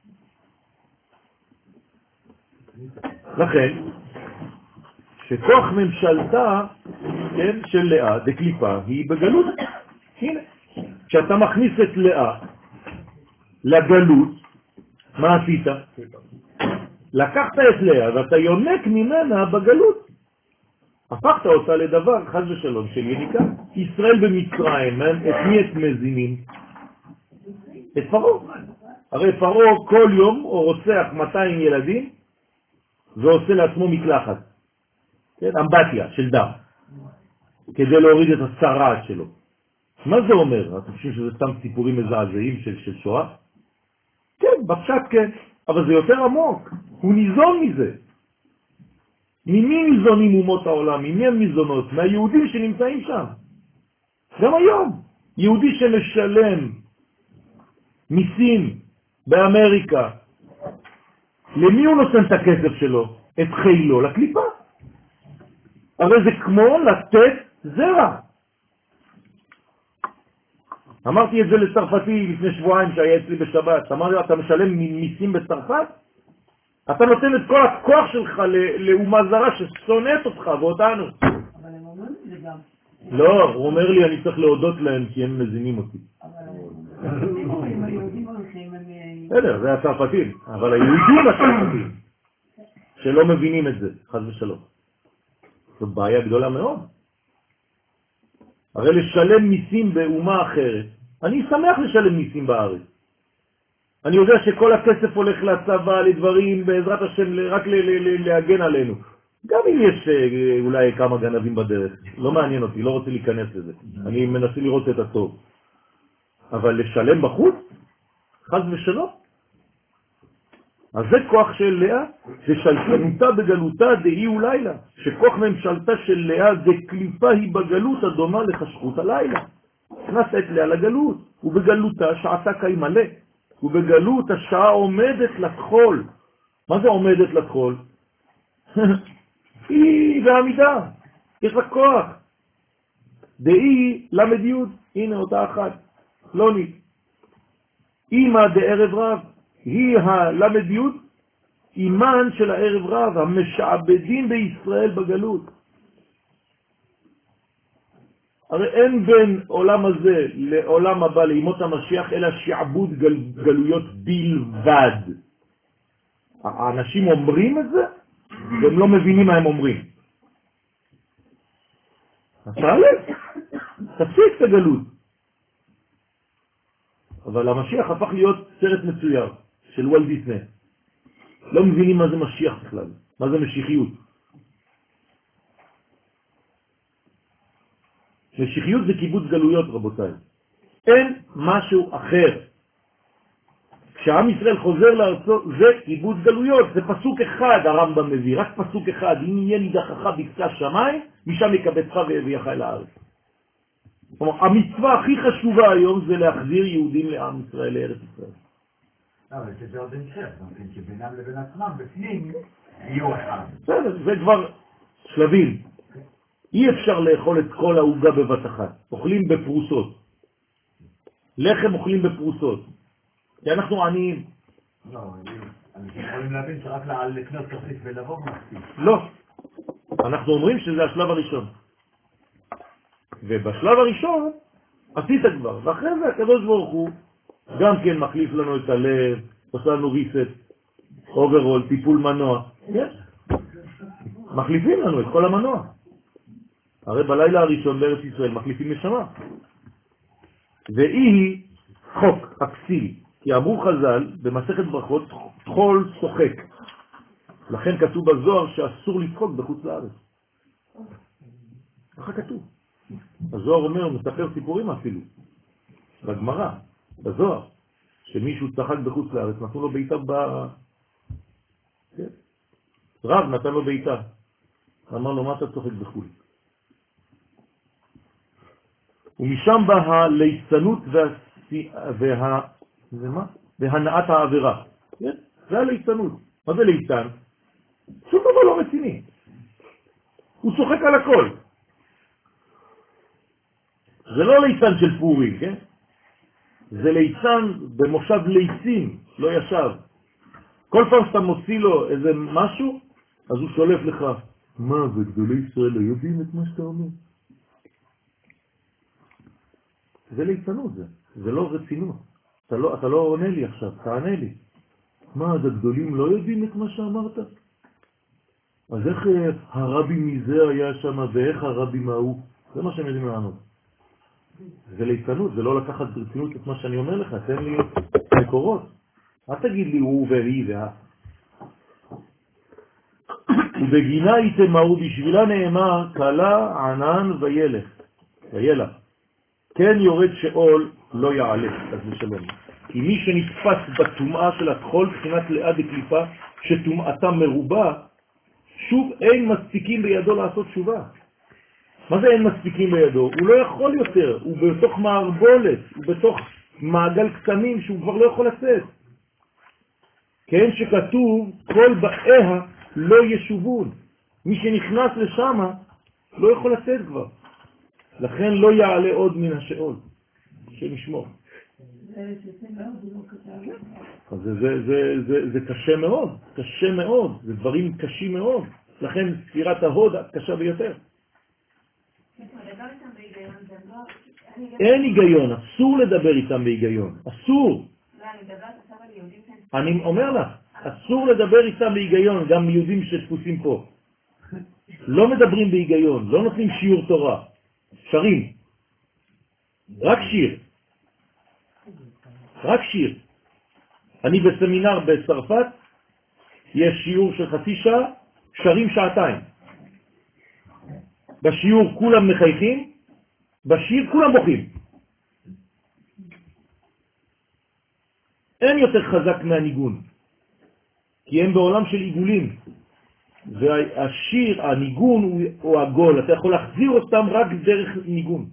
לכן, שכוח ממשלתה, כן, של לאה, דקליפה, היא בגלות. הנה, כשאתה מכניס את לאה לגלות, מה עשית? לקחת את לאה ואתה יונק ממנה בגלות. הפכת אותה לדבר, חס ושלום, של יניקה. ישראל במצרים, את מי את מזינים? את פרעה. הרי פרעה כל יום הוא רוצח 200 ילדים ועושה לעצמו מקלחת. כן? אמבטיה של דם. כדי להוריד את הצרעת שלו. מה זה אומר? אתם חושבים שזה סתם סיפורים מזעזעים של שואה? כן, בפשט כן. אבל זה יותר עמוק. הוא ניזון מזה. ממי ניזונים אומות העולם? ממי הם ניזונות? מהיהודים שנמצאים שם. גם היום. יהודי שמשלם מיסים באמריקה, למי הוא נותן את הכסף שלו? את חילו לקליפה. הרי זה כמו לתת זרע. אמרתי את זה לצרפתי לפני שבועיים שהיה אצלי בשבת. אמרתי, אתה משלם מיסים בצרפת? אתה נותן את כל הכוח שלך לאומה זרה ששונאת אותך ואותנו. אבל הם אומרים את זה גם. לא, הוא אומר לי, אני צריך להודות להם כי הם מזינים אותי. אם היהודים הולכים, הם... בסדר, זה הצרפתים, אבל היהודים הצרפתים שלא מבינים את זה, חס ושלום. זו בעיה גדולה מאוד. הרי לשלם מיסים באומה אחרת, אני שמח לשלם מיסים בארץ. אני יודע שכל הכסף הולך לצבא, לדברים, בעזרת השם, רק להגן עלינו. גם אם יש אולי כמה גנבים בדרך, לא מעניין אותי, לא רוצה להיכנס לזה. אני מנסה לראות את הטוב. אבל לשלם בחוץ, חס ושלום. אז זה כוח של לאה, ששלטנותה בגלותה דהי ולילה. שכוח ממשלתה של לאה זה קליפה היא בגלות הדומה לחשכות הלילה. נכנס את לאה לגלות, ובגלותה שעתה קיימלה. ובגלות השעה עומדת לתחול. מה זה עומדת לתחול? היא בעמידה, יש לה כוח. דהי למדיות, הנה אותה אחת, פלונית. אמא דערב רב, היא הלמדיות, אימן של הערב רב, המשעבדים בישראל בגלות. הרי אין בין עולם הזה לעולם הבא, לימות המשיח, אלא שעבוד גלויות בלבד. האנשים אומרים את זה, והם לא מבינים מה הם אומרים. תפסיק את הגלות. אבל המשיח הפך להיות סרט מצויר של וולט דיסני. לא מבינים מה זה משיח בכלל, מה זה משיחיות. משיחיות זה קיבוץ גלויות, רבותיי. אין משהו אחר. כשעם ישראל חוזר לארצו, זה קיבוץ גלויות. זה פסוק אחד הרמב"ם מביא, רק פסוק אחד. אם יהיה נידחך בקצה השמיים, משם יקבצך ויביאך אל הארץ. זאת אומרת, המצווה הכי חשובה היום זה להחזיר יהודים לעם ישראל, לארץ ישראל. אבל זה עוד המשך, שבינם לבין עצמם, בפנים יהיו אחד. בסדר, זה כבר שלבים. אי אפשר לאכול את כל העוגה בבת אחת. אוכלים בפרוסות. לחם אוכלים בפרוסות. כי אנחנו עניים. לא, אנחנו יכולים להבין שרק לקנות כרטיס ולבוא מספיק. לא. אנחנו אומרים שזה השלב הראשון. ובשלב הראשון עשית כבר. ואחרי זה הקדוש ברוך הוא גם כן מחליף לנו את הלב, עושה לנו ריסט, אוברול, טיפול מנוע. יש. מחליפים לנו את כל המנוע. הרי בלילה הראשון בארץ ישראל מחליפים נשמה. והיא חוק, הכסיל. כי אמרו חז"ל, במסכת ברכות, תחול צוחק. לכן כתוב בזוהר שאסור לצחוק בחוץ לארץ. ככה כתוב. הזוהר אומר, הוא מספר סיפורים אפילו. בגמרא, בזוהר, שמישהו צחק בחוץ לארץ, נתנו לו בעיטה כן. רב נתן לו בעיטה. אמר לו, מה אתה צוחק בחוץ? ומשם בא הליצנות והנעת העבירה. זה הליצנות. מה זה ליצן? שום דבר לא רציני. הוא צוחק על הכל. זה לא ליצן של פורים, כן? זה ליצן במושב ליצים, לא ישב. כל פעם שאתה מוציא לו איזה משהו, אז הוא שולף לך. מה, וגדולי ישראל לא יודעים את מה שאתה אומר? זה ליצנות, זה לא רצינות. אתה לא עונה לי עכשיו, תענה לי. מה, הגדולים לא יודעים את מה שאמרת? אז איך הרבי מזה היה שם ואיך הרבי מההוא? זה מה שהם יודעים לענות. זה ליצנות, זה לא לקחת ברצינות את מה שאני אומר לך, תן לי מקורות. אל תגיד לי הוא והיא וה. ובגינה יתמרו בשבילה נאמר קלה ענן וילך. כן יורד שאול לא יעלה, אז לשלום. כי מי שנתפס בתומעה של התחול, בחינת ליד הקליפה, שתומעתה מרובה, שוב אין מספיקים בידו לעשות תשובה. מה זה אין מספיקים בידו? הוא לא יכול יותר, הוא בתוך מערבולת, הוא בתוך מעגל קטנים שהוא כבר לא יכול לצאת. כן שכתוב, כל באיה לא ישובון. מי שנכנס לשם לא יכול לצאת כבר. לכן לא יעלה עוד מן השאול. שנשמור. זה קשה מאוד, קשה מאוד, זה דברים קשים מאוד. לכן ספירת ההוד קשה ביותר. אין היגיון, אסור לדבר איתם בהיגיון, אסור. אני אומר לך, אסור לדבר איתם בהיגיון, גם יהודים שתפוסים פה. לא מדברים בהיגיון, לא נותנים שיעור תורה, שרים, רק שיר. רק שיר. אני בסמינר בצרפת, יש שיעור של חצי שעה, שרים שעתיים. בשיעור כולם מחייכים, בשיר כולם בוכים. אין יותר חזק מהניגון, כי הם בעולם של עיגולים. והשיר, הניגון הוא עגול, אתה יכול להחזיר אותם רק דרך ניגון.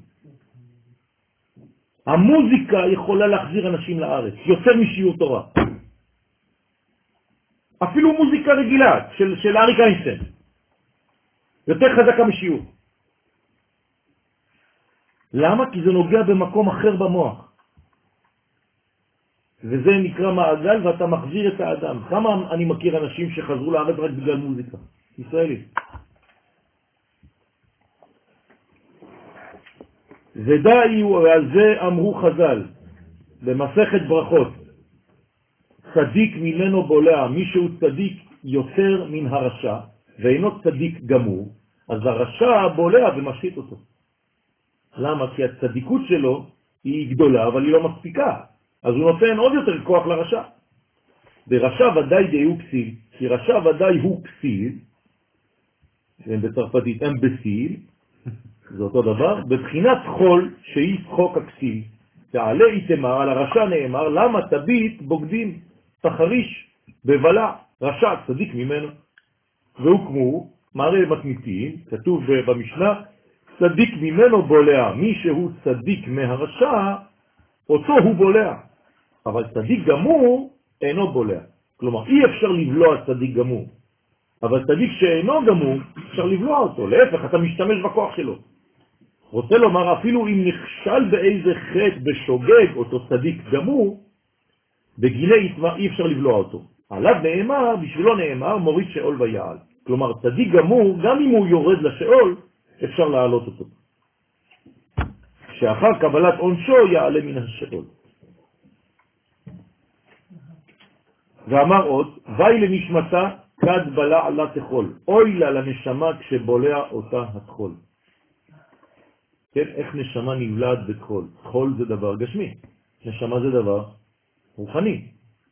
המוזיקה יכולה להחזיר אנשים לארץ, יותר משיעור תורה. אפילו מוזיקה רגילה של אריק איינשטיין, יותר חזקה משיעור. למה? כי זה נוגע במקום אחר במוח. וזה נקרא מעגל ואתה מחזיר את האדם. כמה אני מכיר אנשים שחזרו לארץ רק בגלל מוזיקה? ישראלי. ודאי ועל זה אמרו חז"ל במסכת ברכות, צדיק ממנו בולע, מי שהוא צדיק יותר מן הרשע ואינו צדיק גמור, אז הרשע בולע ומשחית אותו. למה? כי הצדיקות שלו היא גדולה אבל היא לא מספיקה, אז הוא נותן עוד יותר כוח לרשע. ברשע ודאי דיהו כסיל, כי רשע ודאי הוא כסיל, בצרפתית אמבסיל, זה אותו דבר, בבחינת חול שהיא שחוק הכסיל. תעלה איתמר, על הרשע נאמר, למה תביט בוגדים, תחריש, בבלע, רשע צדיק ממנו. והוקמו, מראה מתמיתים, כתוב במשנה, צדיק ממנו בולע, מי שהוא צדיק מהרשע, אותו הוא בולע. אבל צדיק גמור אינו בולע. כלומר, אי אפשר לבלוע צדיק גמור. אבל צדיק שאינו גמור, אפשר לבלוע אותו. להפך, אתה משתמש בכוח שלו. רוצה לומר, אפילו אם נכשל באיזה חטא בשוגג אותו צדיק גמור, בגילי יתמה אי אפשר לבלוע אותו. עליו נאמר, בשבילו נאמר, מוריד שאול ויעל. כלומר, צדיק גמור, גם אם הוא יורד לשאול, אפשר להעלות אותו. שאחר קבלת עונשו יעלה מן השאול. ואמר עוד, ואי לנשמתה כד בלע לה תחול. אוי לה לנשמה כשבולע אותה התחול. כן, איך נשמה נבלעת בתחול? תחול זה דבר גשמי. נשמה זה דבר רוחני.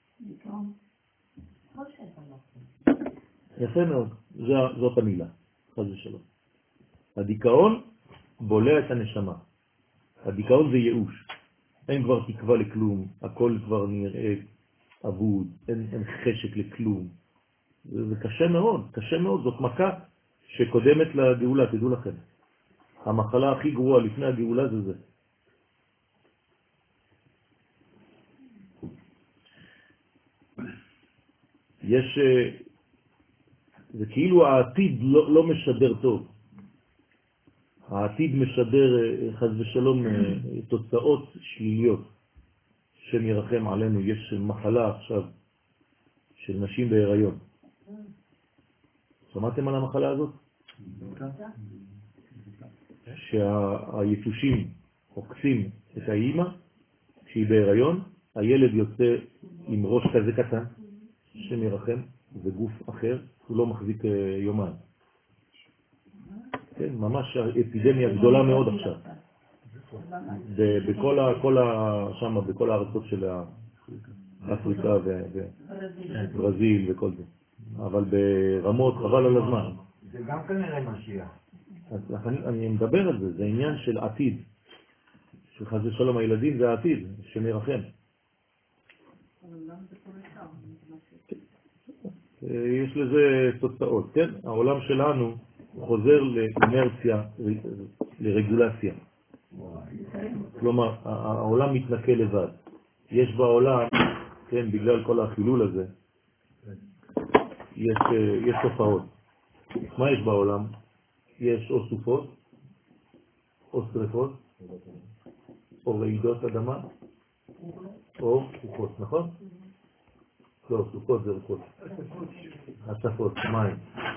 יפה מאוד. זאת המילה. חס ושלום. הדיכאון בולע את הנשמה. הדיכאון זה ייאוש. אין כבר תקווה לכלום. הכל כבר נראה אבוד. אין חשק לכלום. זה קשה מאוד. קשה מאוד. זאת מכה שקודמת לגאולה. תדעו לכם. המחלה הכי גרועה לפני הגאולה זה. יש, זה כאילו העתיד לא משדר טוב. העתיד משדר חס ושלום תוצאות שליליות. שם ירחם עלינו. יש מחלה עכשיו של נשים בהיריון. שמעתם על המחלה הזאת? שהיתושים עוקצים את האימא כשהיא בהיריון, הילד יוצא עם ראש כזה קטן, שם ירחם, וגוף אחר, הוא לא מחזיק יומיים. כן, ממש אפידמיה גדולה מאוד עכשיו. שם, בכל הארצות של אפריקה וברזיל וכל זה. אבל ברמות חבל על הזמן. זה גם כנראה משיח. אז אני מדבר על זה, זה עניין של עתיד. שחס ושלום הילדים זה העתיד, שמרחם. יש לזה תוצאות, כן? העולם שלנו חוזר לאינרציה, לרגולציה. כלומר, העולם מתנקה לבד. יש בעולם, כן, בגלל כל החילול הזה, יש תופעות. מה יש בעולם? יש או סופות, או שריפות, או רעידות אדמה, או רוחות, נכון? לא, סופות זה רוחות. הצפות, מים.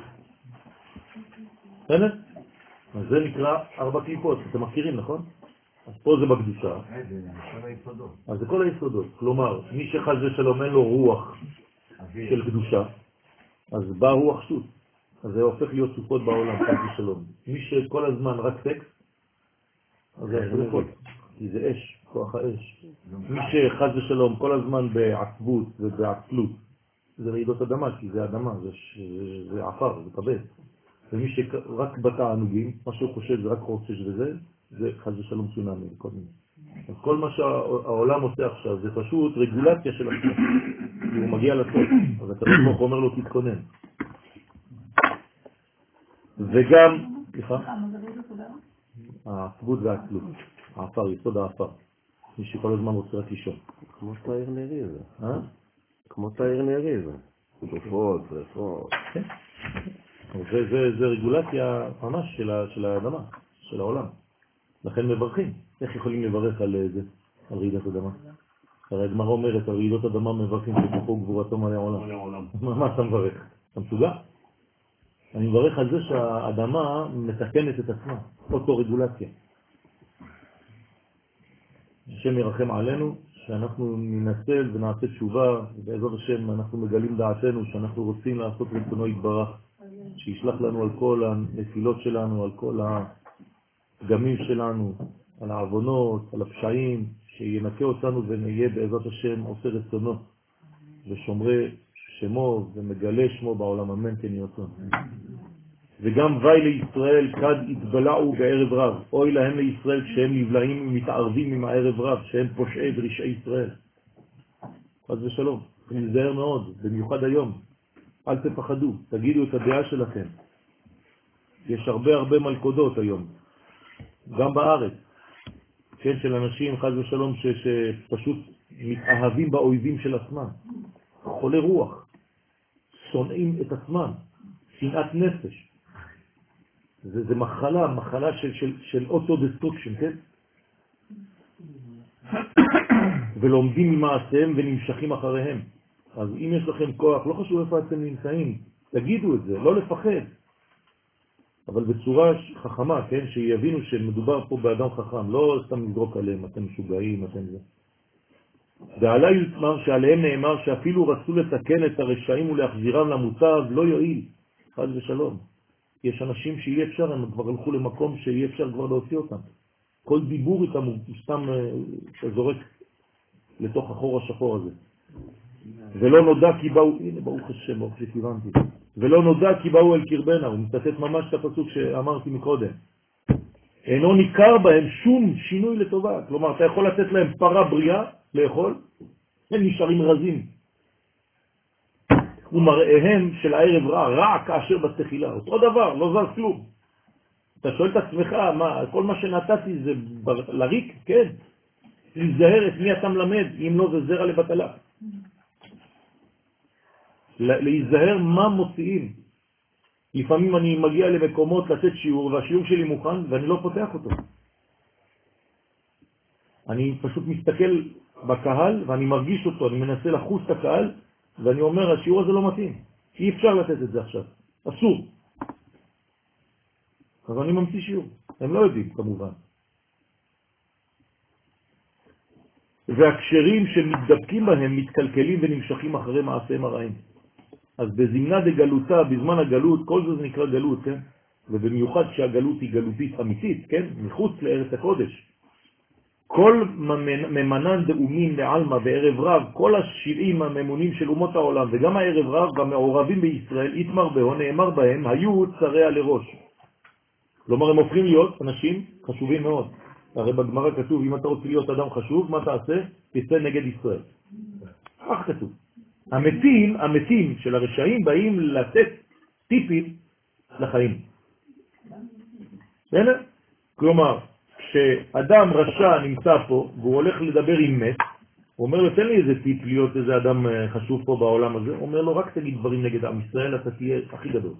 בסדר? אז זה נקרא 4 קליפות, אתם מכירים, נכון? אז פה זה בקדושה. אז זה כל היסודות. כלומר, מי שחס ושלום אין לו רוח של קדושה, אז בא רוח שוט. אז זה הופך להיות סופות בעולם, חס ושלום. מי שכל הזמן רק סקס, אז זה שריפות, כי זה אש, כוח האש. מי שחס ושלום כל הזמן בעצבות ובעצלות, זה רעידות אדמה, כי זה אדמה, זה עפר, זה כבד. ומי שרק בתענוגים, מה שהוא חושב זה רק חופש וזה, זה חס ושלום צונאמי. אז כל מה שהעולם עושה עכשיו זה פשוט רגולציה של עצמו. הוא מגיע לסוף, אז הקדוש ברוך הוא אומר לו תתכונן. וגם, סליחה? העצבות והעצלות, העפר, יסוד העפר. מי שכל הזמן רוצה רק לישון. כמו תאיר נרי זה. כמו תאיר נרי זה. תופעות, שריפות. כן. זה רגולציה ממש של האדמה, של העולם. לכן מברכים. איך יכולים לברך על זה, על רעידת אדמה? הרי הגמרא אומרת, על רעידות אדמה מברכים שכוחו גבורתו מלא העולם. מה אתה מברך? אתה מסוגל? אני מברך על זה שהאדמה מתקנת את עצמה, אוטו-רגולציה. השם ירחם עלינו, שאנחנו ננצל ונעשה תשובה, ובעזרת השם אנחנו מגלים דעתנו שאנחנו רוצים לעשות רצונו יתברך, שישלח לנו על כל הנפילות שלנו, על כל הפגמים שלנו, על העוונות, על הפשעים, שינקה אותנו ונהיה בעזרת השם עושה רצונו, ושומרי שמו ומגלה שמו בעולם, אמן כן יהיה רצון. וגם ואי לישראל כד התבלעו בערב רב, אוי להם לישראל כשהם נבלעים ומתערבים עם הערב רב, שהם פושעי ורשעי ישראל. חס ושלום, נזהר מאוד, במיוחד היום. אל תפחדו, תגידו את הדעה שלכם. יש הרבה מלכודות היום, גם בארץ, כן, של אנשים, חס ושלום, שפשוט מתאהבים באויבים של עצמם. חולי רוח, שונאים את עצמם, שנאת נפש. זה מחלה של אוטו-דסטרוקשן, כן? ולומדים ממעשיהם ונמשכים אחריהם. אז אם יש לכם כוח, לא חשוב איפה אתם נמצאים, תגידו את זה, לא לפחד. אבל בצורה חכמה, כן? שיבינו שמדובר פה באדם חכם, לא סתם נזרוק עליהם, אתם משוגעים, אתם זה. ועלי יוצמר שעליהם נאמר שאפילו רצו לתקן את הרשעים ולהחזירם למוטב, לא יועיל, חס ושלום. יש אנשים שאי אפשר, הם כבר הלכו למקום שאי אפשר כבר להוציא אותם. כל דיבור איתם הוא סתם שזורק לתוך החור השחור הזה. ולא נודע כי באו, הנה ברוך השם, ברוך שכיוונתי. ולא נודע כי באו אל קרבנה, הוא מצטט ממש את הפסוק שאמרתי מקודם. אינו ניכר בהם שום שינוי לטובה. כלומר, אתה יכול לתת להם פרה בריאה לאכול, הם נשארים רזים. ומראיהם של הערב רע כאשר בתחילה. אותו דבר, לא זז כלום. אתה שואל את עצמך, כל מה שנתתי זה לריק? כן. להיזהר את מי אתה מלמד, אם לא זה זרע לבטלה. להיזהר מה מוציאים. לפעמים אני מגיע למקומות לתת שיעור, והשיעור שלי מוכן ואני לא פותח אותו. אני פשוט מסתכל בקהל ואני מרגיש אותו, אני מנסה לחוץ את הקהל, ואני אומר, השיעור הזה לא מתאים. אי אפשר לתת את זה עכשיו. אסור. אז אני ממציא שיעור. הם לא יודעים, כמובן. והקשרים שמתדבקים בהם מתקלקלים ונמשכים אחרי מעשיהם הרעים. אז בזמנה דגלותה, בזמן הגלות, כל זה נקרא גלות, כן? ובמיוחד שהגלות היא גלותית אמיתית, כן? מחוץ לארץ הקודש. כל ממנן דאומין לעלמא בערב רב, כל השבעים הממונים של אומות העולם, וגם הערב רב והמעורבים בישראל, יתמר בהו, נאמר בהם, היו צריה לראש. כלומר, הם הופכים להיות אנשים חשובים מאוד. הרי בגמרא כתוב, אם אתה רוצה להיות אדם חשוב, מה תעשה? תצא נגד ישראל. כך כתוב. המתים של הרשעים באים לתת טיפים לחיים. בסדר? כלומר, כשאדם רשע נמצא פה, והוא הולך לדבר עם מת, הוא אומר לו, תן לי איזה טיפ להיות איזה אדם חשוב פה בעולם הזה. הוא אומר לו, רק תגיד דברים נגד עם ישראל, אתה תהיה הכי גדול.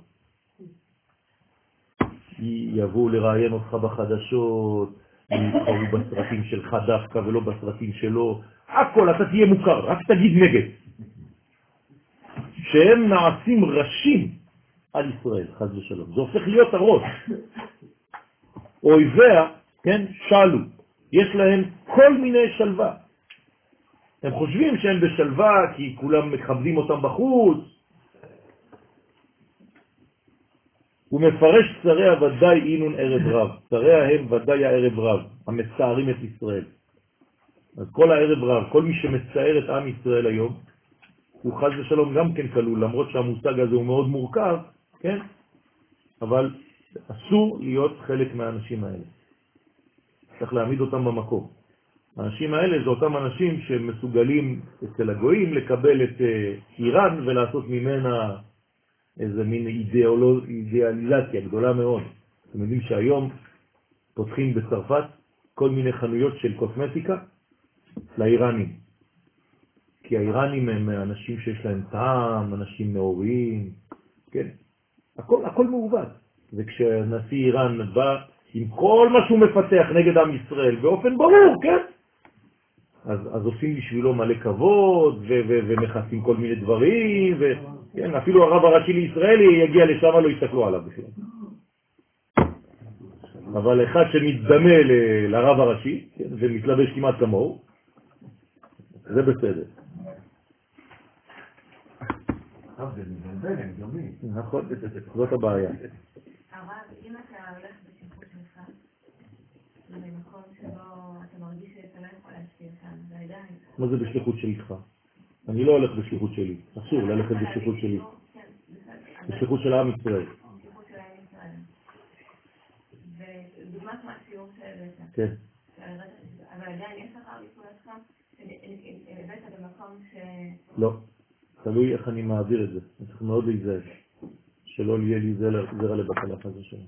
יבואו לראיין אותך בחדשות, יתחרו בסרטים שלך דווקא ולא בסרטים שלו, הכל, אתה תהיה מוכר, רק תגיד נגד. שהם נעשים ראשים על ישראל, חס ושלום. זה הופך להיות הראש. אויביה, כן, שאלו. יש להם כל מיני שלווה. הם חושבים שהם בשלווה כי כולם מכבדים אותם בחוץ. הוא מפרש צריה ודאי אינון ערב רב. צריה הם ודאי הערב רב, המצערים את ישראל. אז כל הערב רב, כל מי שמצער את עם ישראל היום, הוא חס ושלום גם כן כלול, למרות שהמושג הזה הוא מאוד מורכב, כן? אבל אסור להיות חלק מהאנשים האלה. צריך להעמיד אותם במקום. האנשים האלה זה אותם אנשים שמסוגלים אצל הגויים לקבל את איראן ולעשות ממנה איזה מין אידיאליזציה גדולה מאוד. אתם יודעים שהיום פותחים בצרפת כל מיני חנויות של קוסמטיקה לאיראנים. כי האיראנים הם אנשים שיש להם טעם, אנשים מאוריים, כן? הכל מעובד. וכשנשיא איראן בא עם כל מה שהוא מפתח נגד עם ישראל, באופן ברור, כן? אז עושים בשבילו מלא כבוד, ומחסים כל מיני דברים, כן, אפילו הרב הראשי לישראל יגיע לשם, לא יסתכלו עליו בכלל. אבל אחד שמתדמה לרב הראשי, כן, ומתלבש כמעט כמוהו, זה בסדר. טוב, זה מבלבל, הם דומים. נכון, זאת הבעיה. הרב, אם אתה הולך בשליחות שלך, במקום שבו אתה מרגיש שאתה לא יכול להשפיע כאן, ועדיין... מה זה בשליחות שלך? אני לא הולך בשליחות שלי. אסור ללכת בשליחות שלי. בשליחות של עם ישראל. בשליחות של עם ישראל. ודוגמת מה השיעור שהבאת. כן. אבל עדיין יש לך בפעולתך שהבאת במקום ש... לא. תלוי איך אני מעביר את זה. אני צריך מאוד להיזהר. שלא יהיה לי זרע לבטלה כזה שלנו.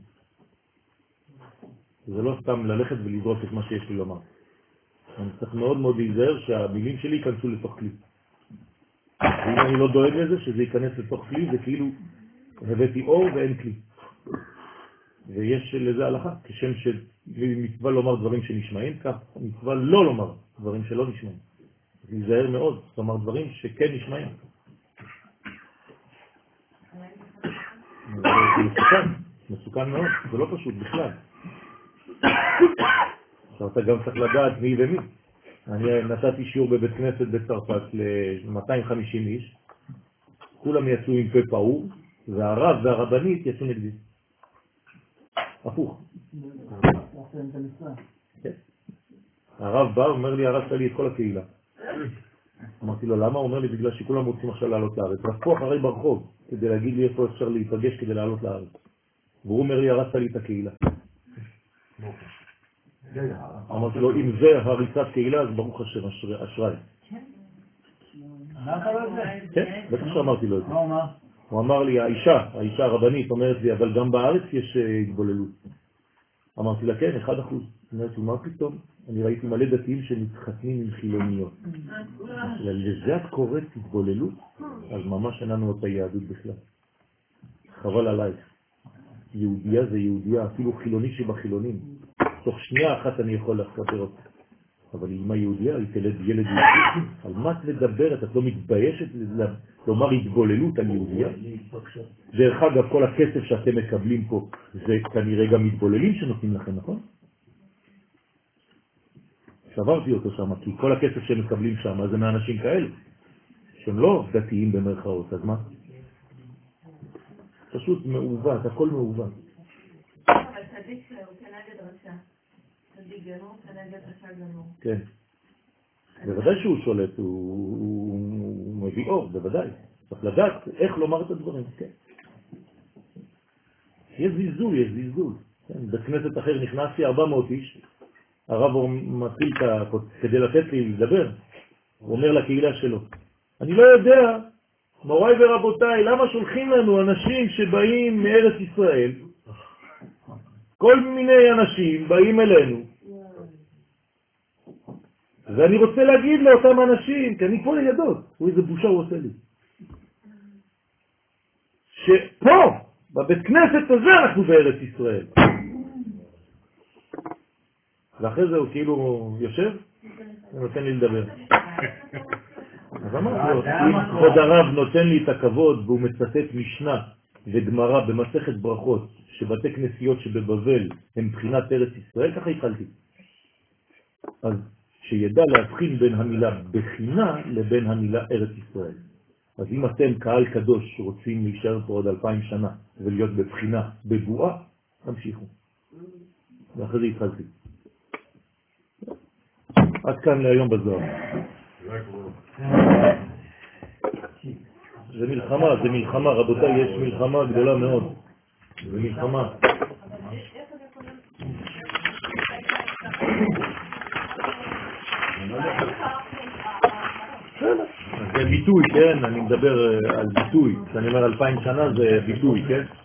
זה לא סתם ללכת ולזרוק את מה שיש לי לומר. אני צריך מאוד מאוד להיזהר שהמילים שלי ייכנסו לתוך כלי. ואם אני לא דואג לזה, שזה ייכנס לתוך כלי, זה כאילו הבאתי אור ואין כלי. ויש לזה הלכה, כשם שמצווה לומר דברים שנשמעים, כך מצווה לא לומר דברים שלא נשמעים. להיזהר מאוד, לומר דברים שכן נשמעים. זה מסוכן מאוד, זה לא פשוט בכלל. עכשיו אתה גם צריך לדעת מי ומי. אני נתתי שיעור בבית כנסת בצרפת ל-250 איש, כולם יצאו עם פה פעור, והרב והרבנית יצאו נגדי. הפוך. הרב בא, אומר לי, הרסת לי את כל הקהילה. אמרתי לו, למה? הוא אומר לי, בגלל שכולם רוצים עכשיו לעלות לארץ. רפו אחרי ברחוב, כדי להגיד לי איפה אפשר להיפגש כדי לעלות לארץ. והוא אומר לי, הרסת לי את הקהילה. אמרתי לו, אם זה הריסת קהילה, אז ברוך השם, אשראי. אמרת לו את זה? כן, בטח שאמרתי לו את זה. מה הוא אמר? הוא אמר לי, האישה הרבנית אומרת לי, אבל גם בארץ יש התבוללות. אמרתי לה, כן, 1%. אמרתי, מה פתאום? אני ראיתי מלא דתיים שמתחתנים עם חילוניות. לזה את קוראת התבוללות? אז ממש אין לנו את היהדות בכלל. חבל עלייך. יהודייה זה יהודייה, אפילו חילוני שבחילונים. תוך שנייה אחת אני יכול לחבר אותה. אבל אמא יהודייה, היא תלד ילד יהודי. על מה את מדברת? את לא מתביישת לומר התבוללות על יהודייה? דרך אגב, כל הכסף שאתם מקבלים פה, זה כנראה גם מתבוללים שנותנים לכם, נכון? שברתי אותו שם, כי כל הכסף שהם מקבלים שם, זה מאנשים כאלה, שהם לא דתיים במרכאות, אז מה? פשוט מעוות, הכל מעוות. אבל צדיק הוא כנגד רשע. צדיק גנור, כנגד רשע גנור. כן. בוודאי שהוא שולט, הוא מביא אור, בוודאי. צריך לדעת איך לומר את הדברים, כן. יש זלזול, יש זלזול. בכנסת אחר נכנסתי 400 איש, הרב מתחיל כדי לתת לי לדבר, הוא אומר לקהילה שלו, אני לא יודע, מוריי ורבותיי, למה שולחים לנו אנשים שבאים מארץ ישראל? כל מיני אנשים באים אלינו. ואני רוצה להגיד לאותם אנשים, כי אני פה לידות, הוא איזה בושה הוא עושה לי. שפה, בבית כנסת הזה אנחנו בארץ ישראל. ואחרי זה הוא כאילו יושב ונותן לי לדבר. אז אמרתי לו, אם כבוד הרב נותן לי את הכבוד והוא מצטט משנה וגמרא במסכת ברכות שבתי כנסיות שבבבל הם בחינת ארץ ישראל, ככה התחלתי. אז שידע להבחין בין המילה בחינה לבין המילה ארץ ישראל. אז אם אתם קהל קדוש שרוצים להישאר פה עוד 2000 שנה ולהיות בבחינה, בבואה, תמשיכו. ואחרי זה התחלתי. עד כאן להיום בזוהר. זה מלחמה, רבותיי, יש מלחמה גדולה מאוד. זה מלחמה. זה ביטוי, כן? אני מדבר על ביטוי. כשאני אומר 2000 שנה זה ביטוי, כן?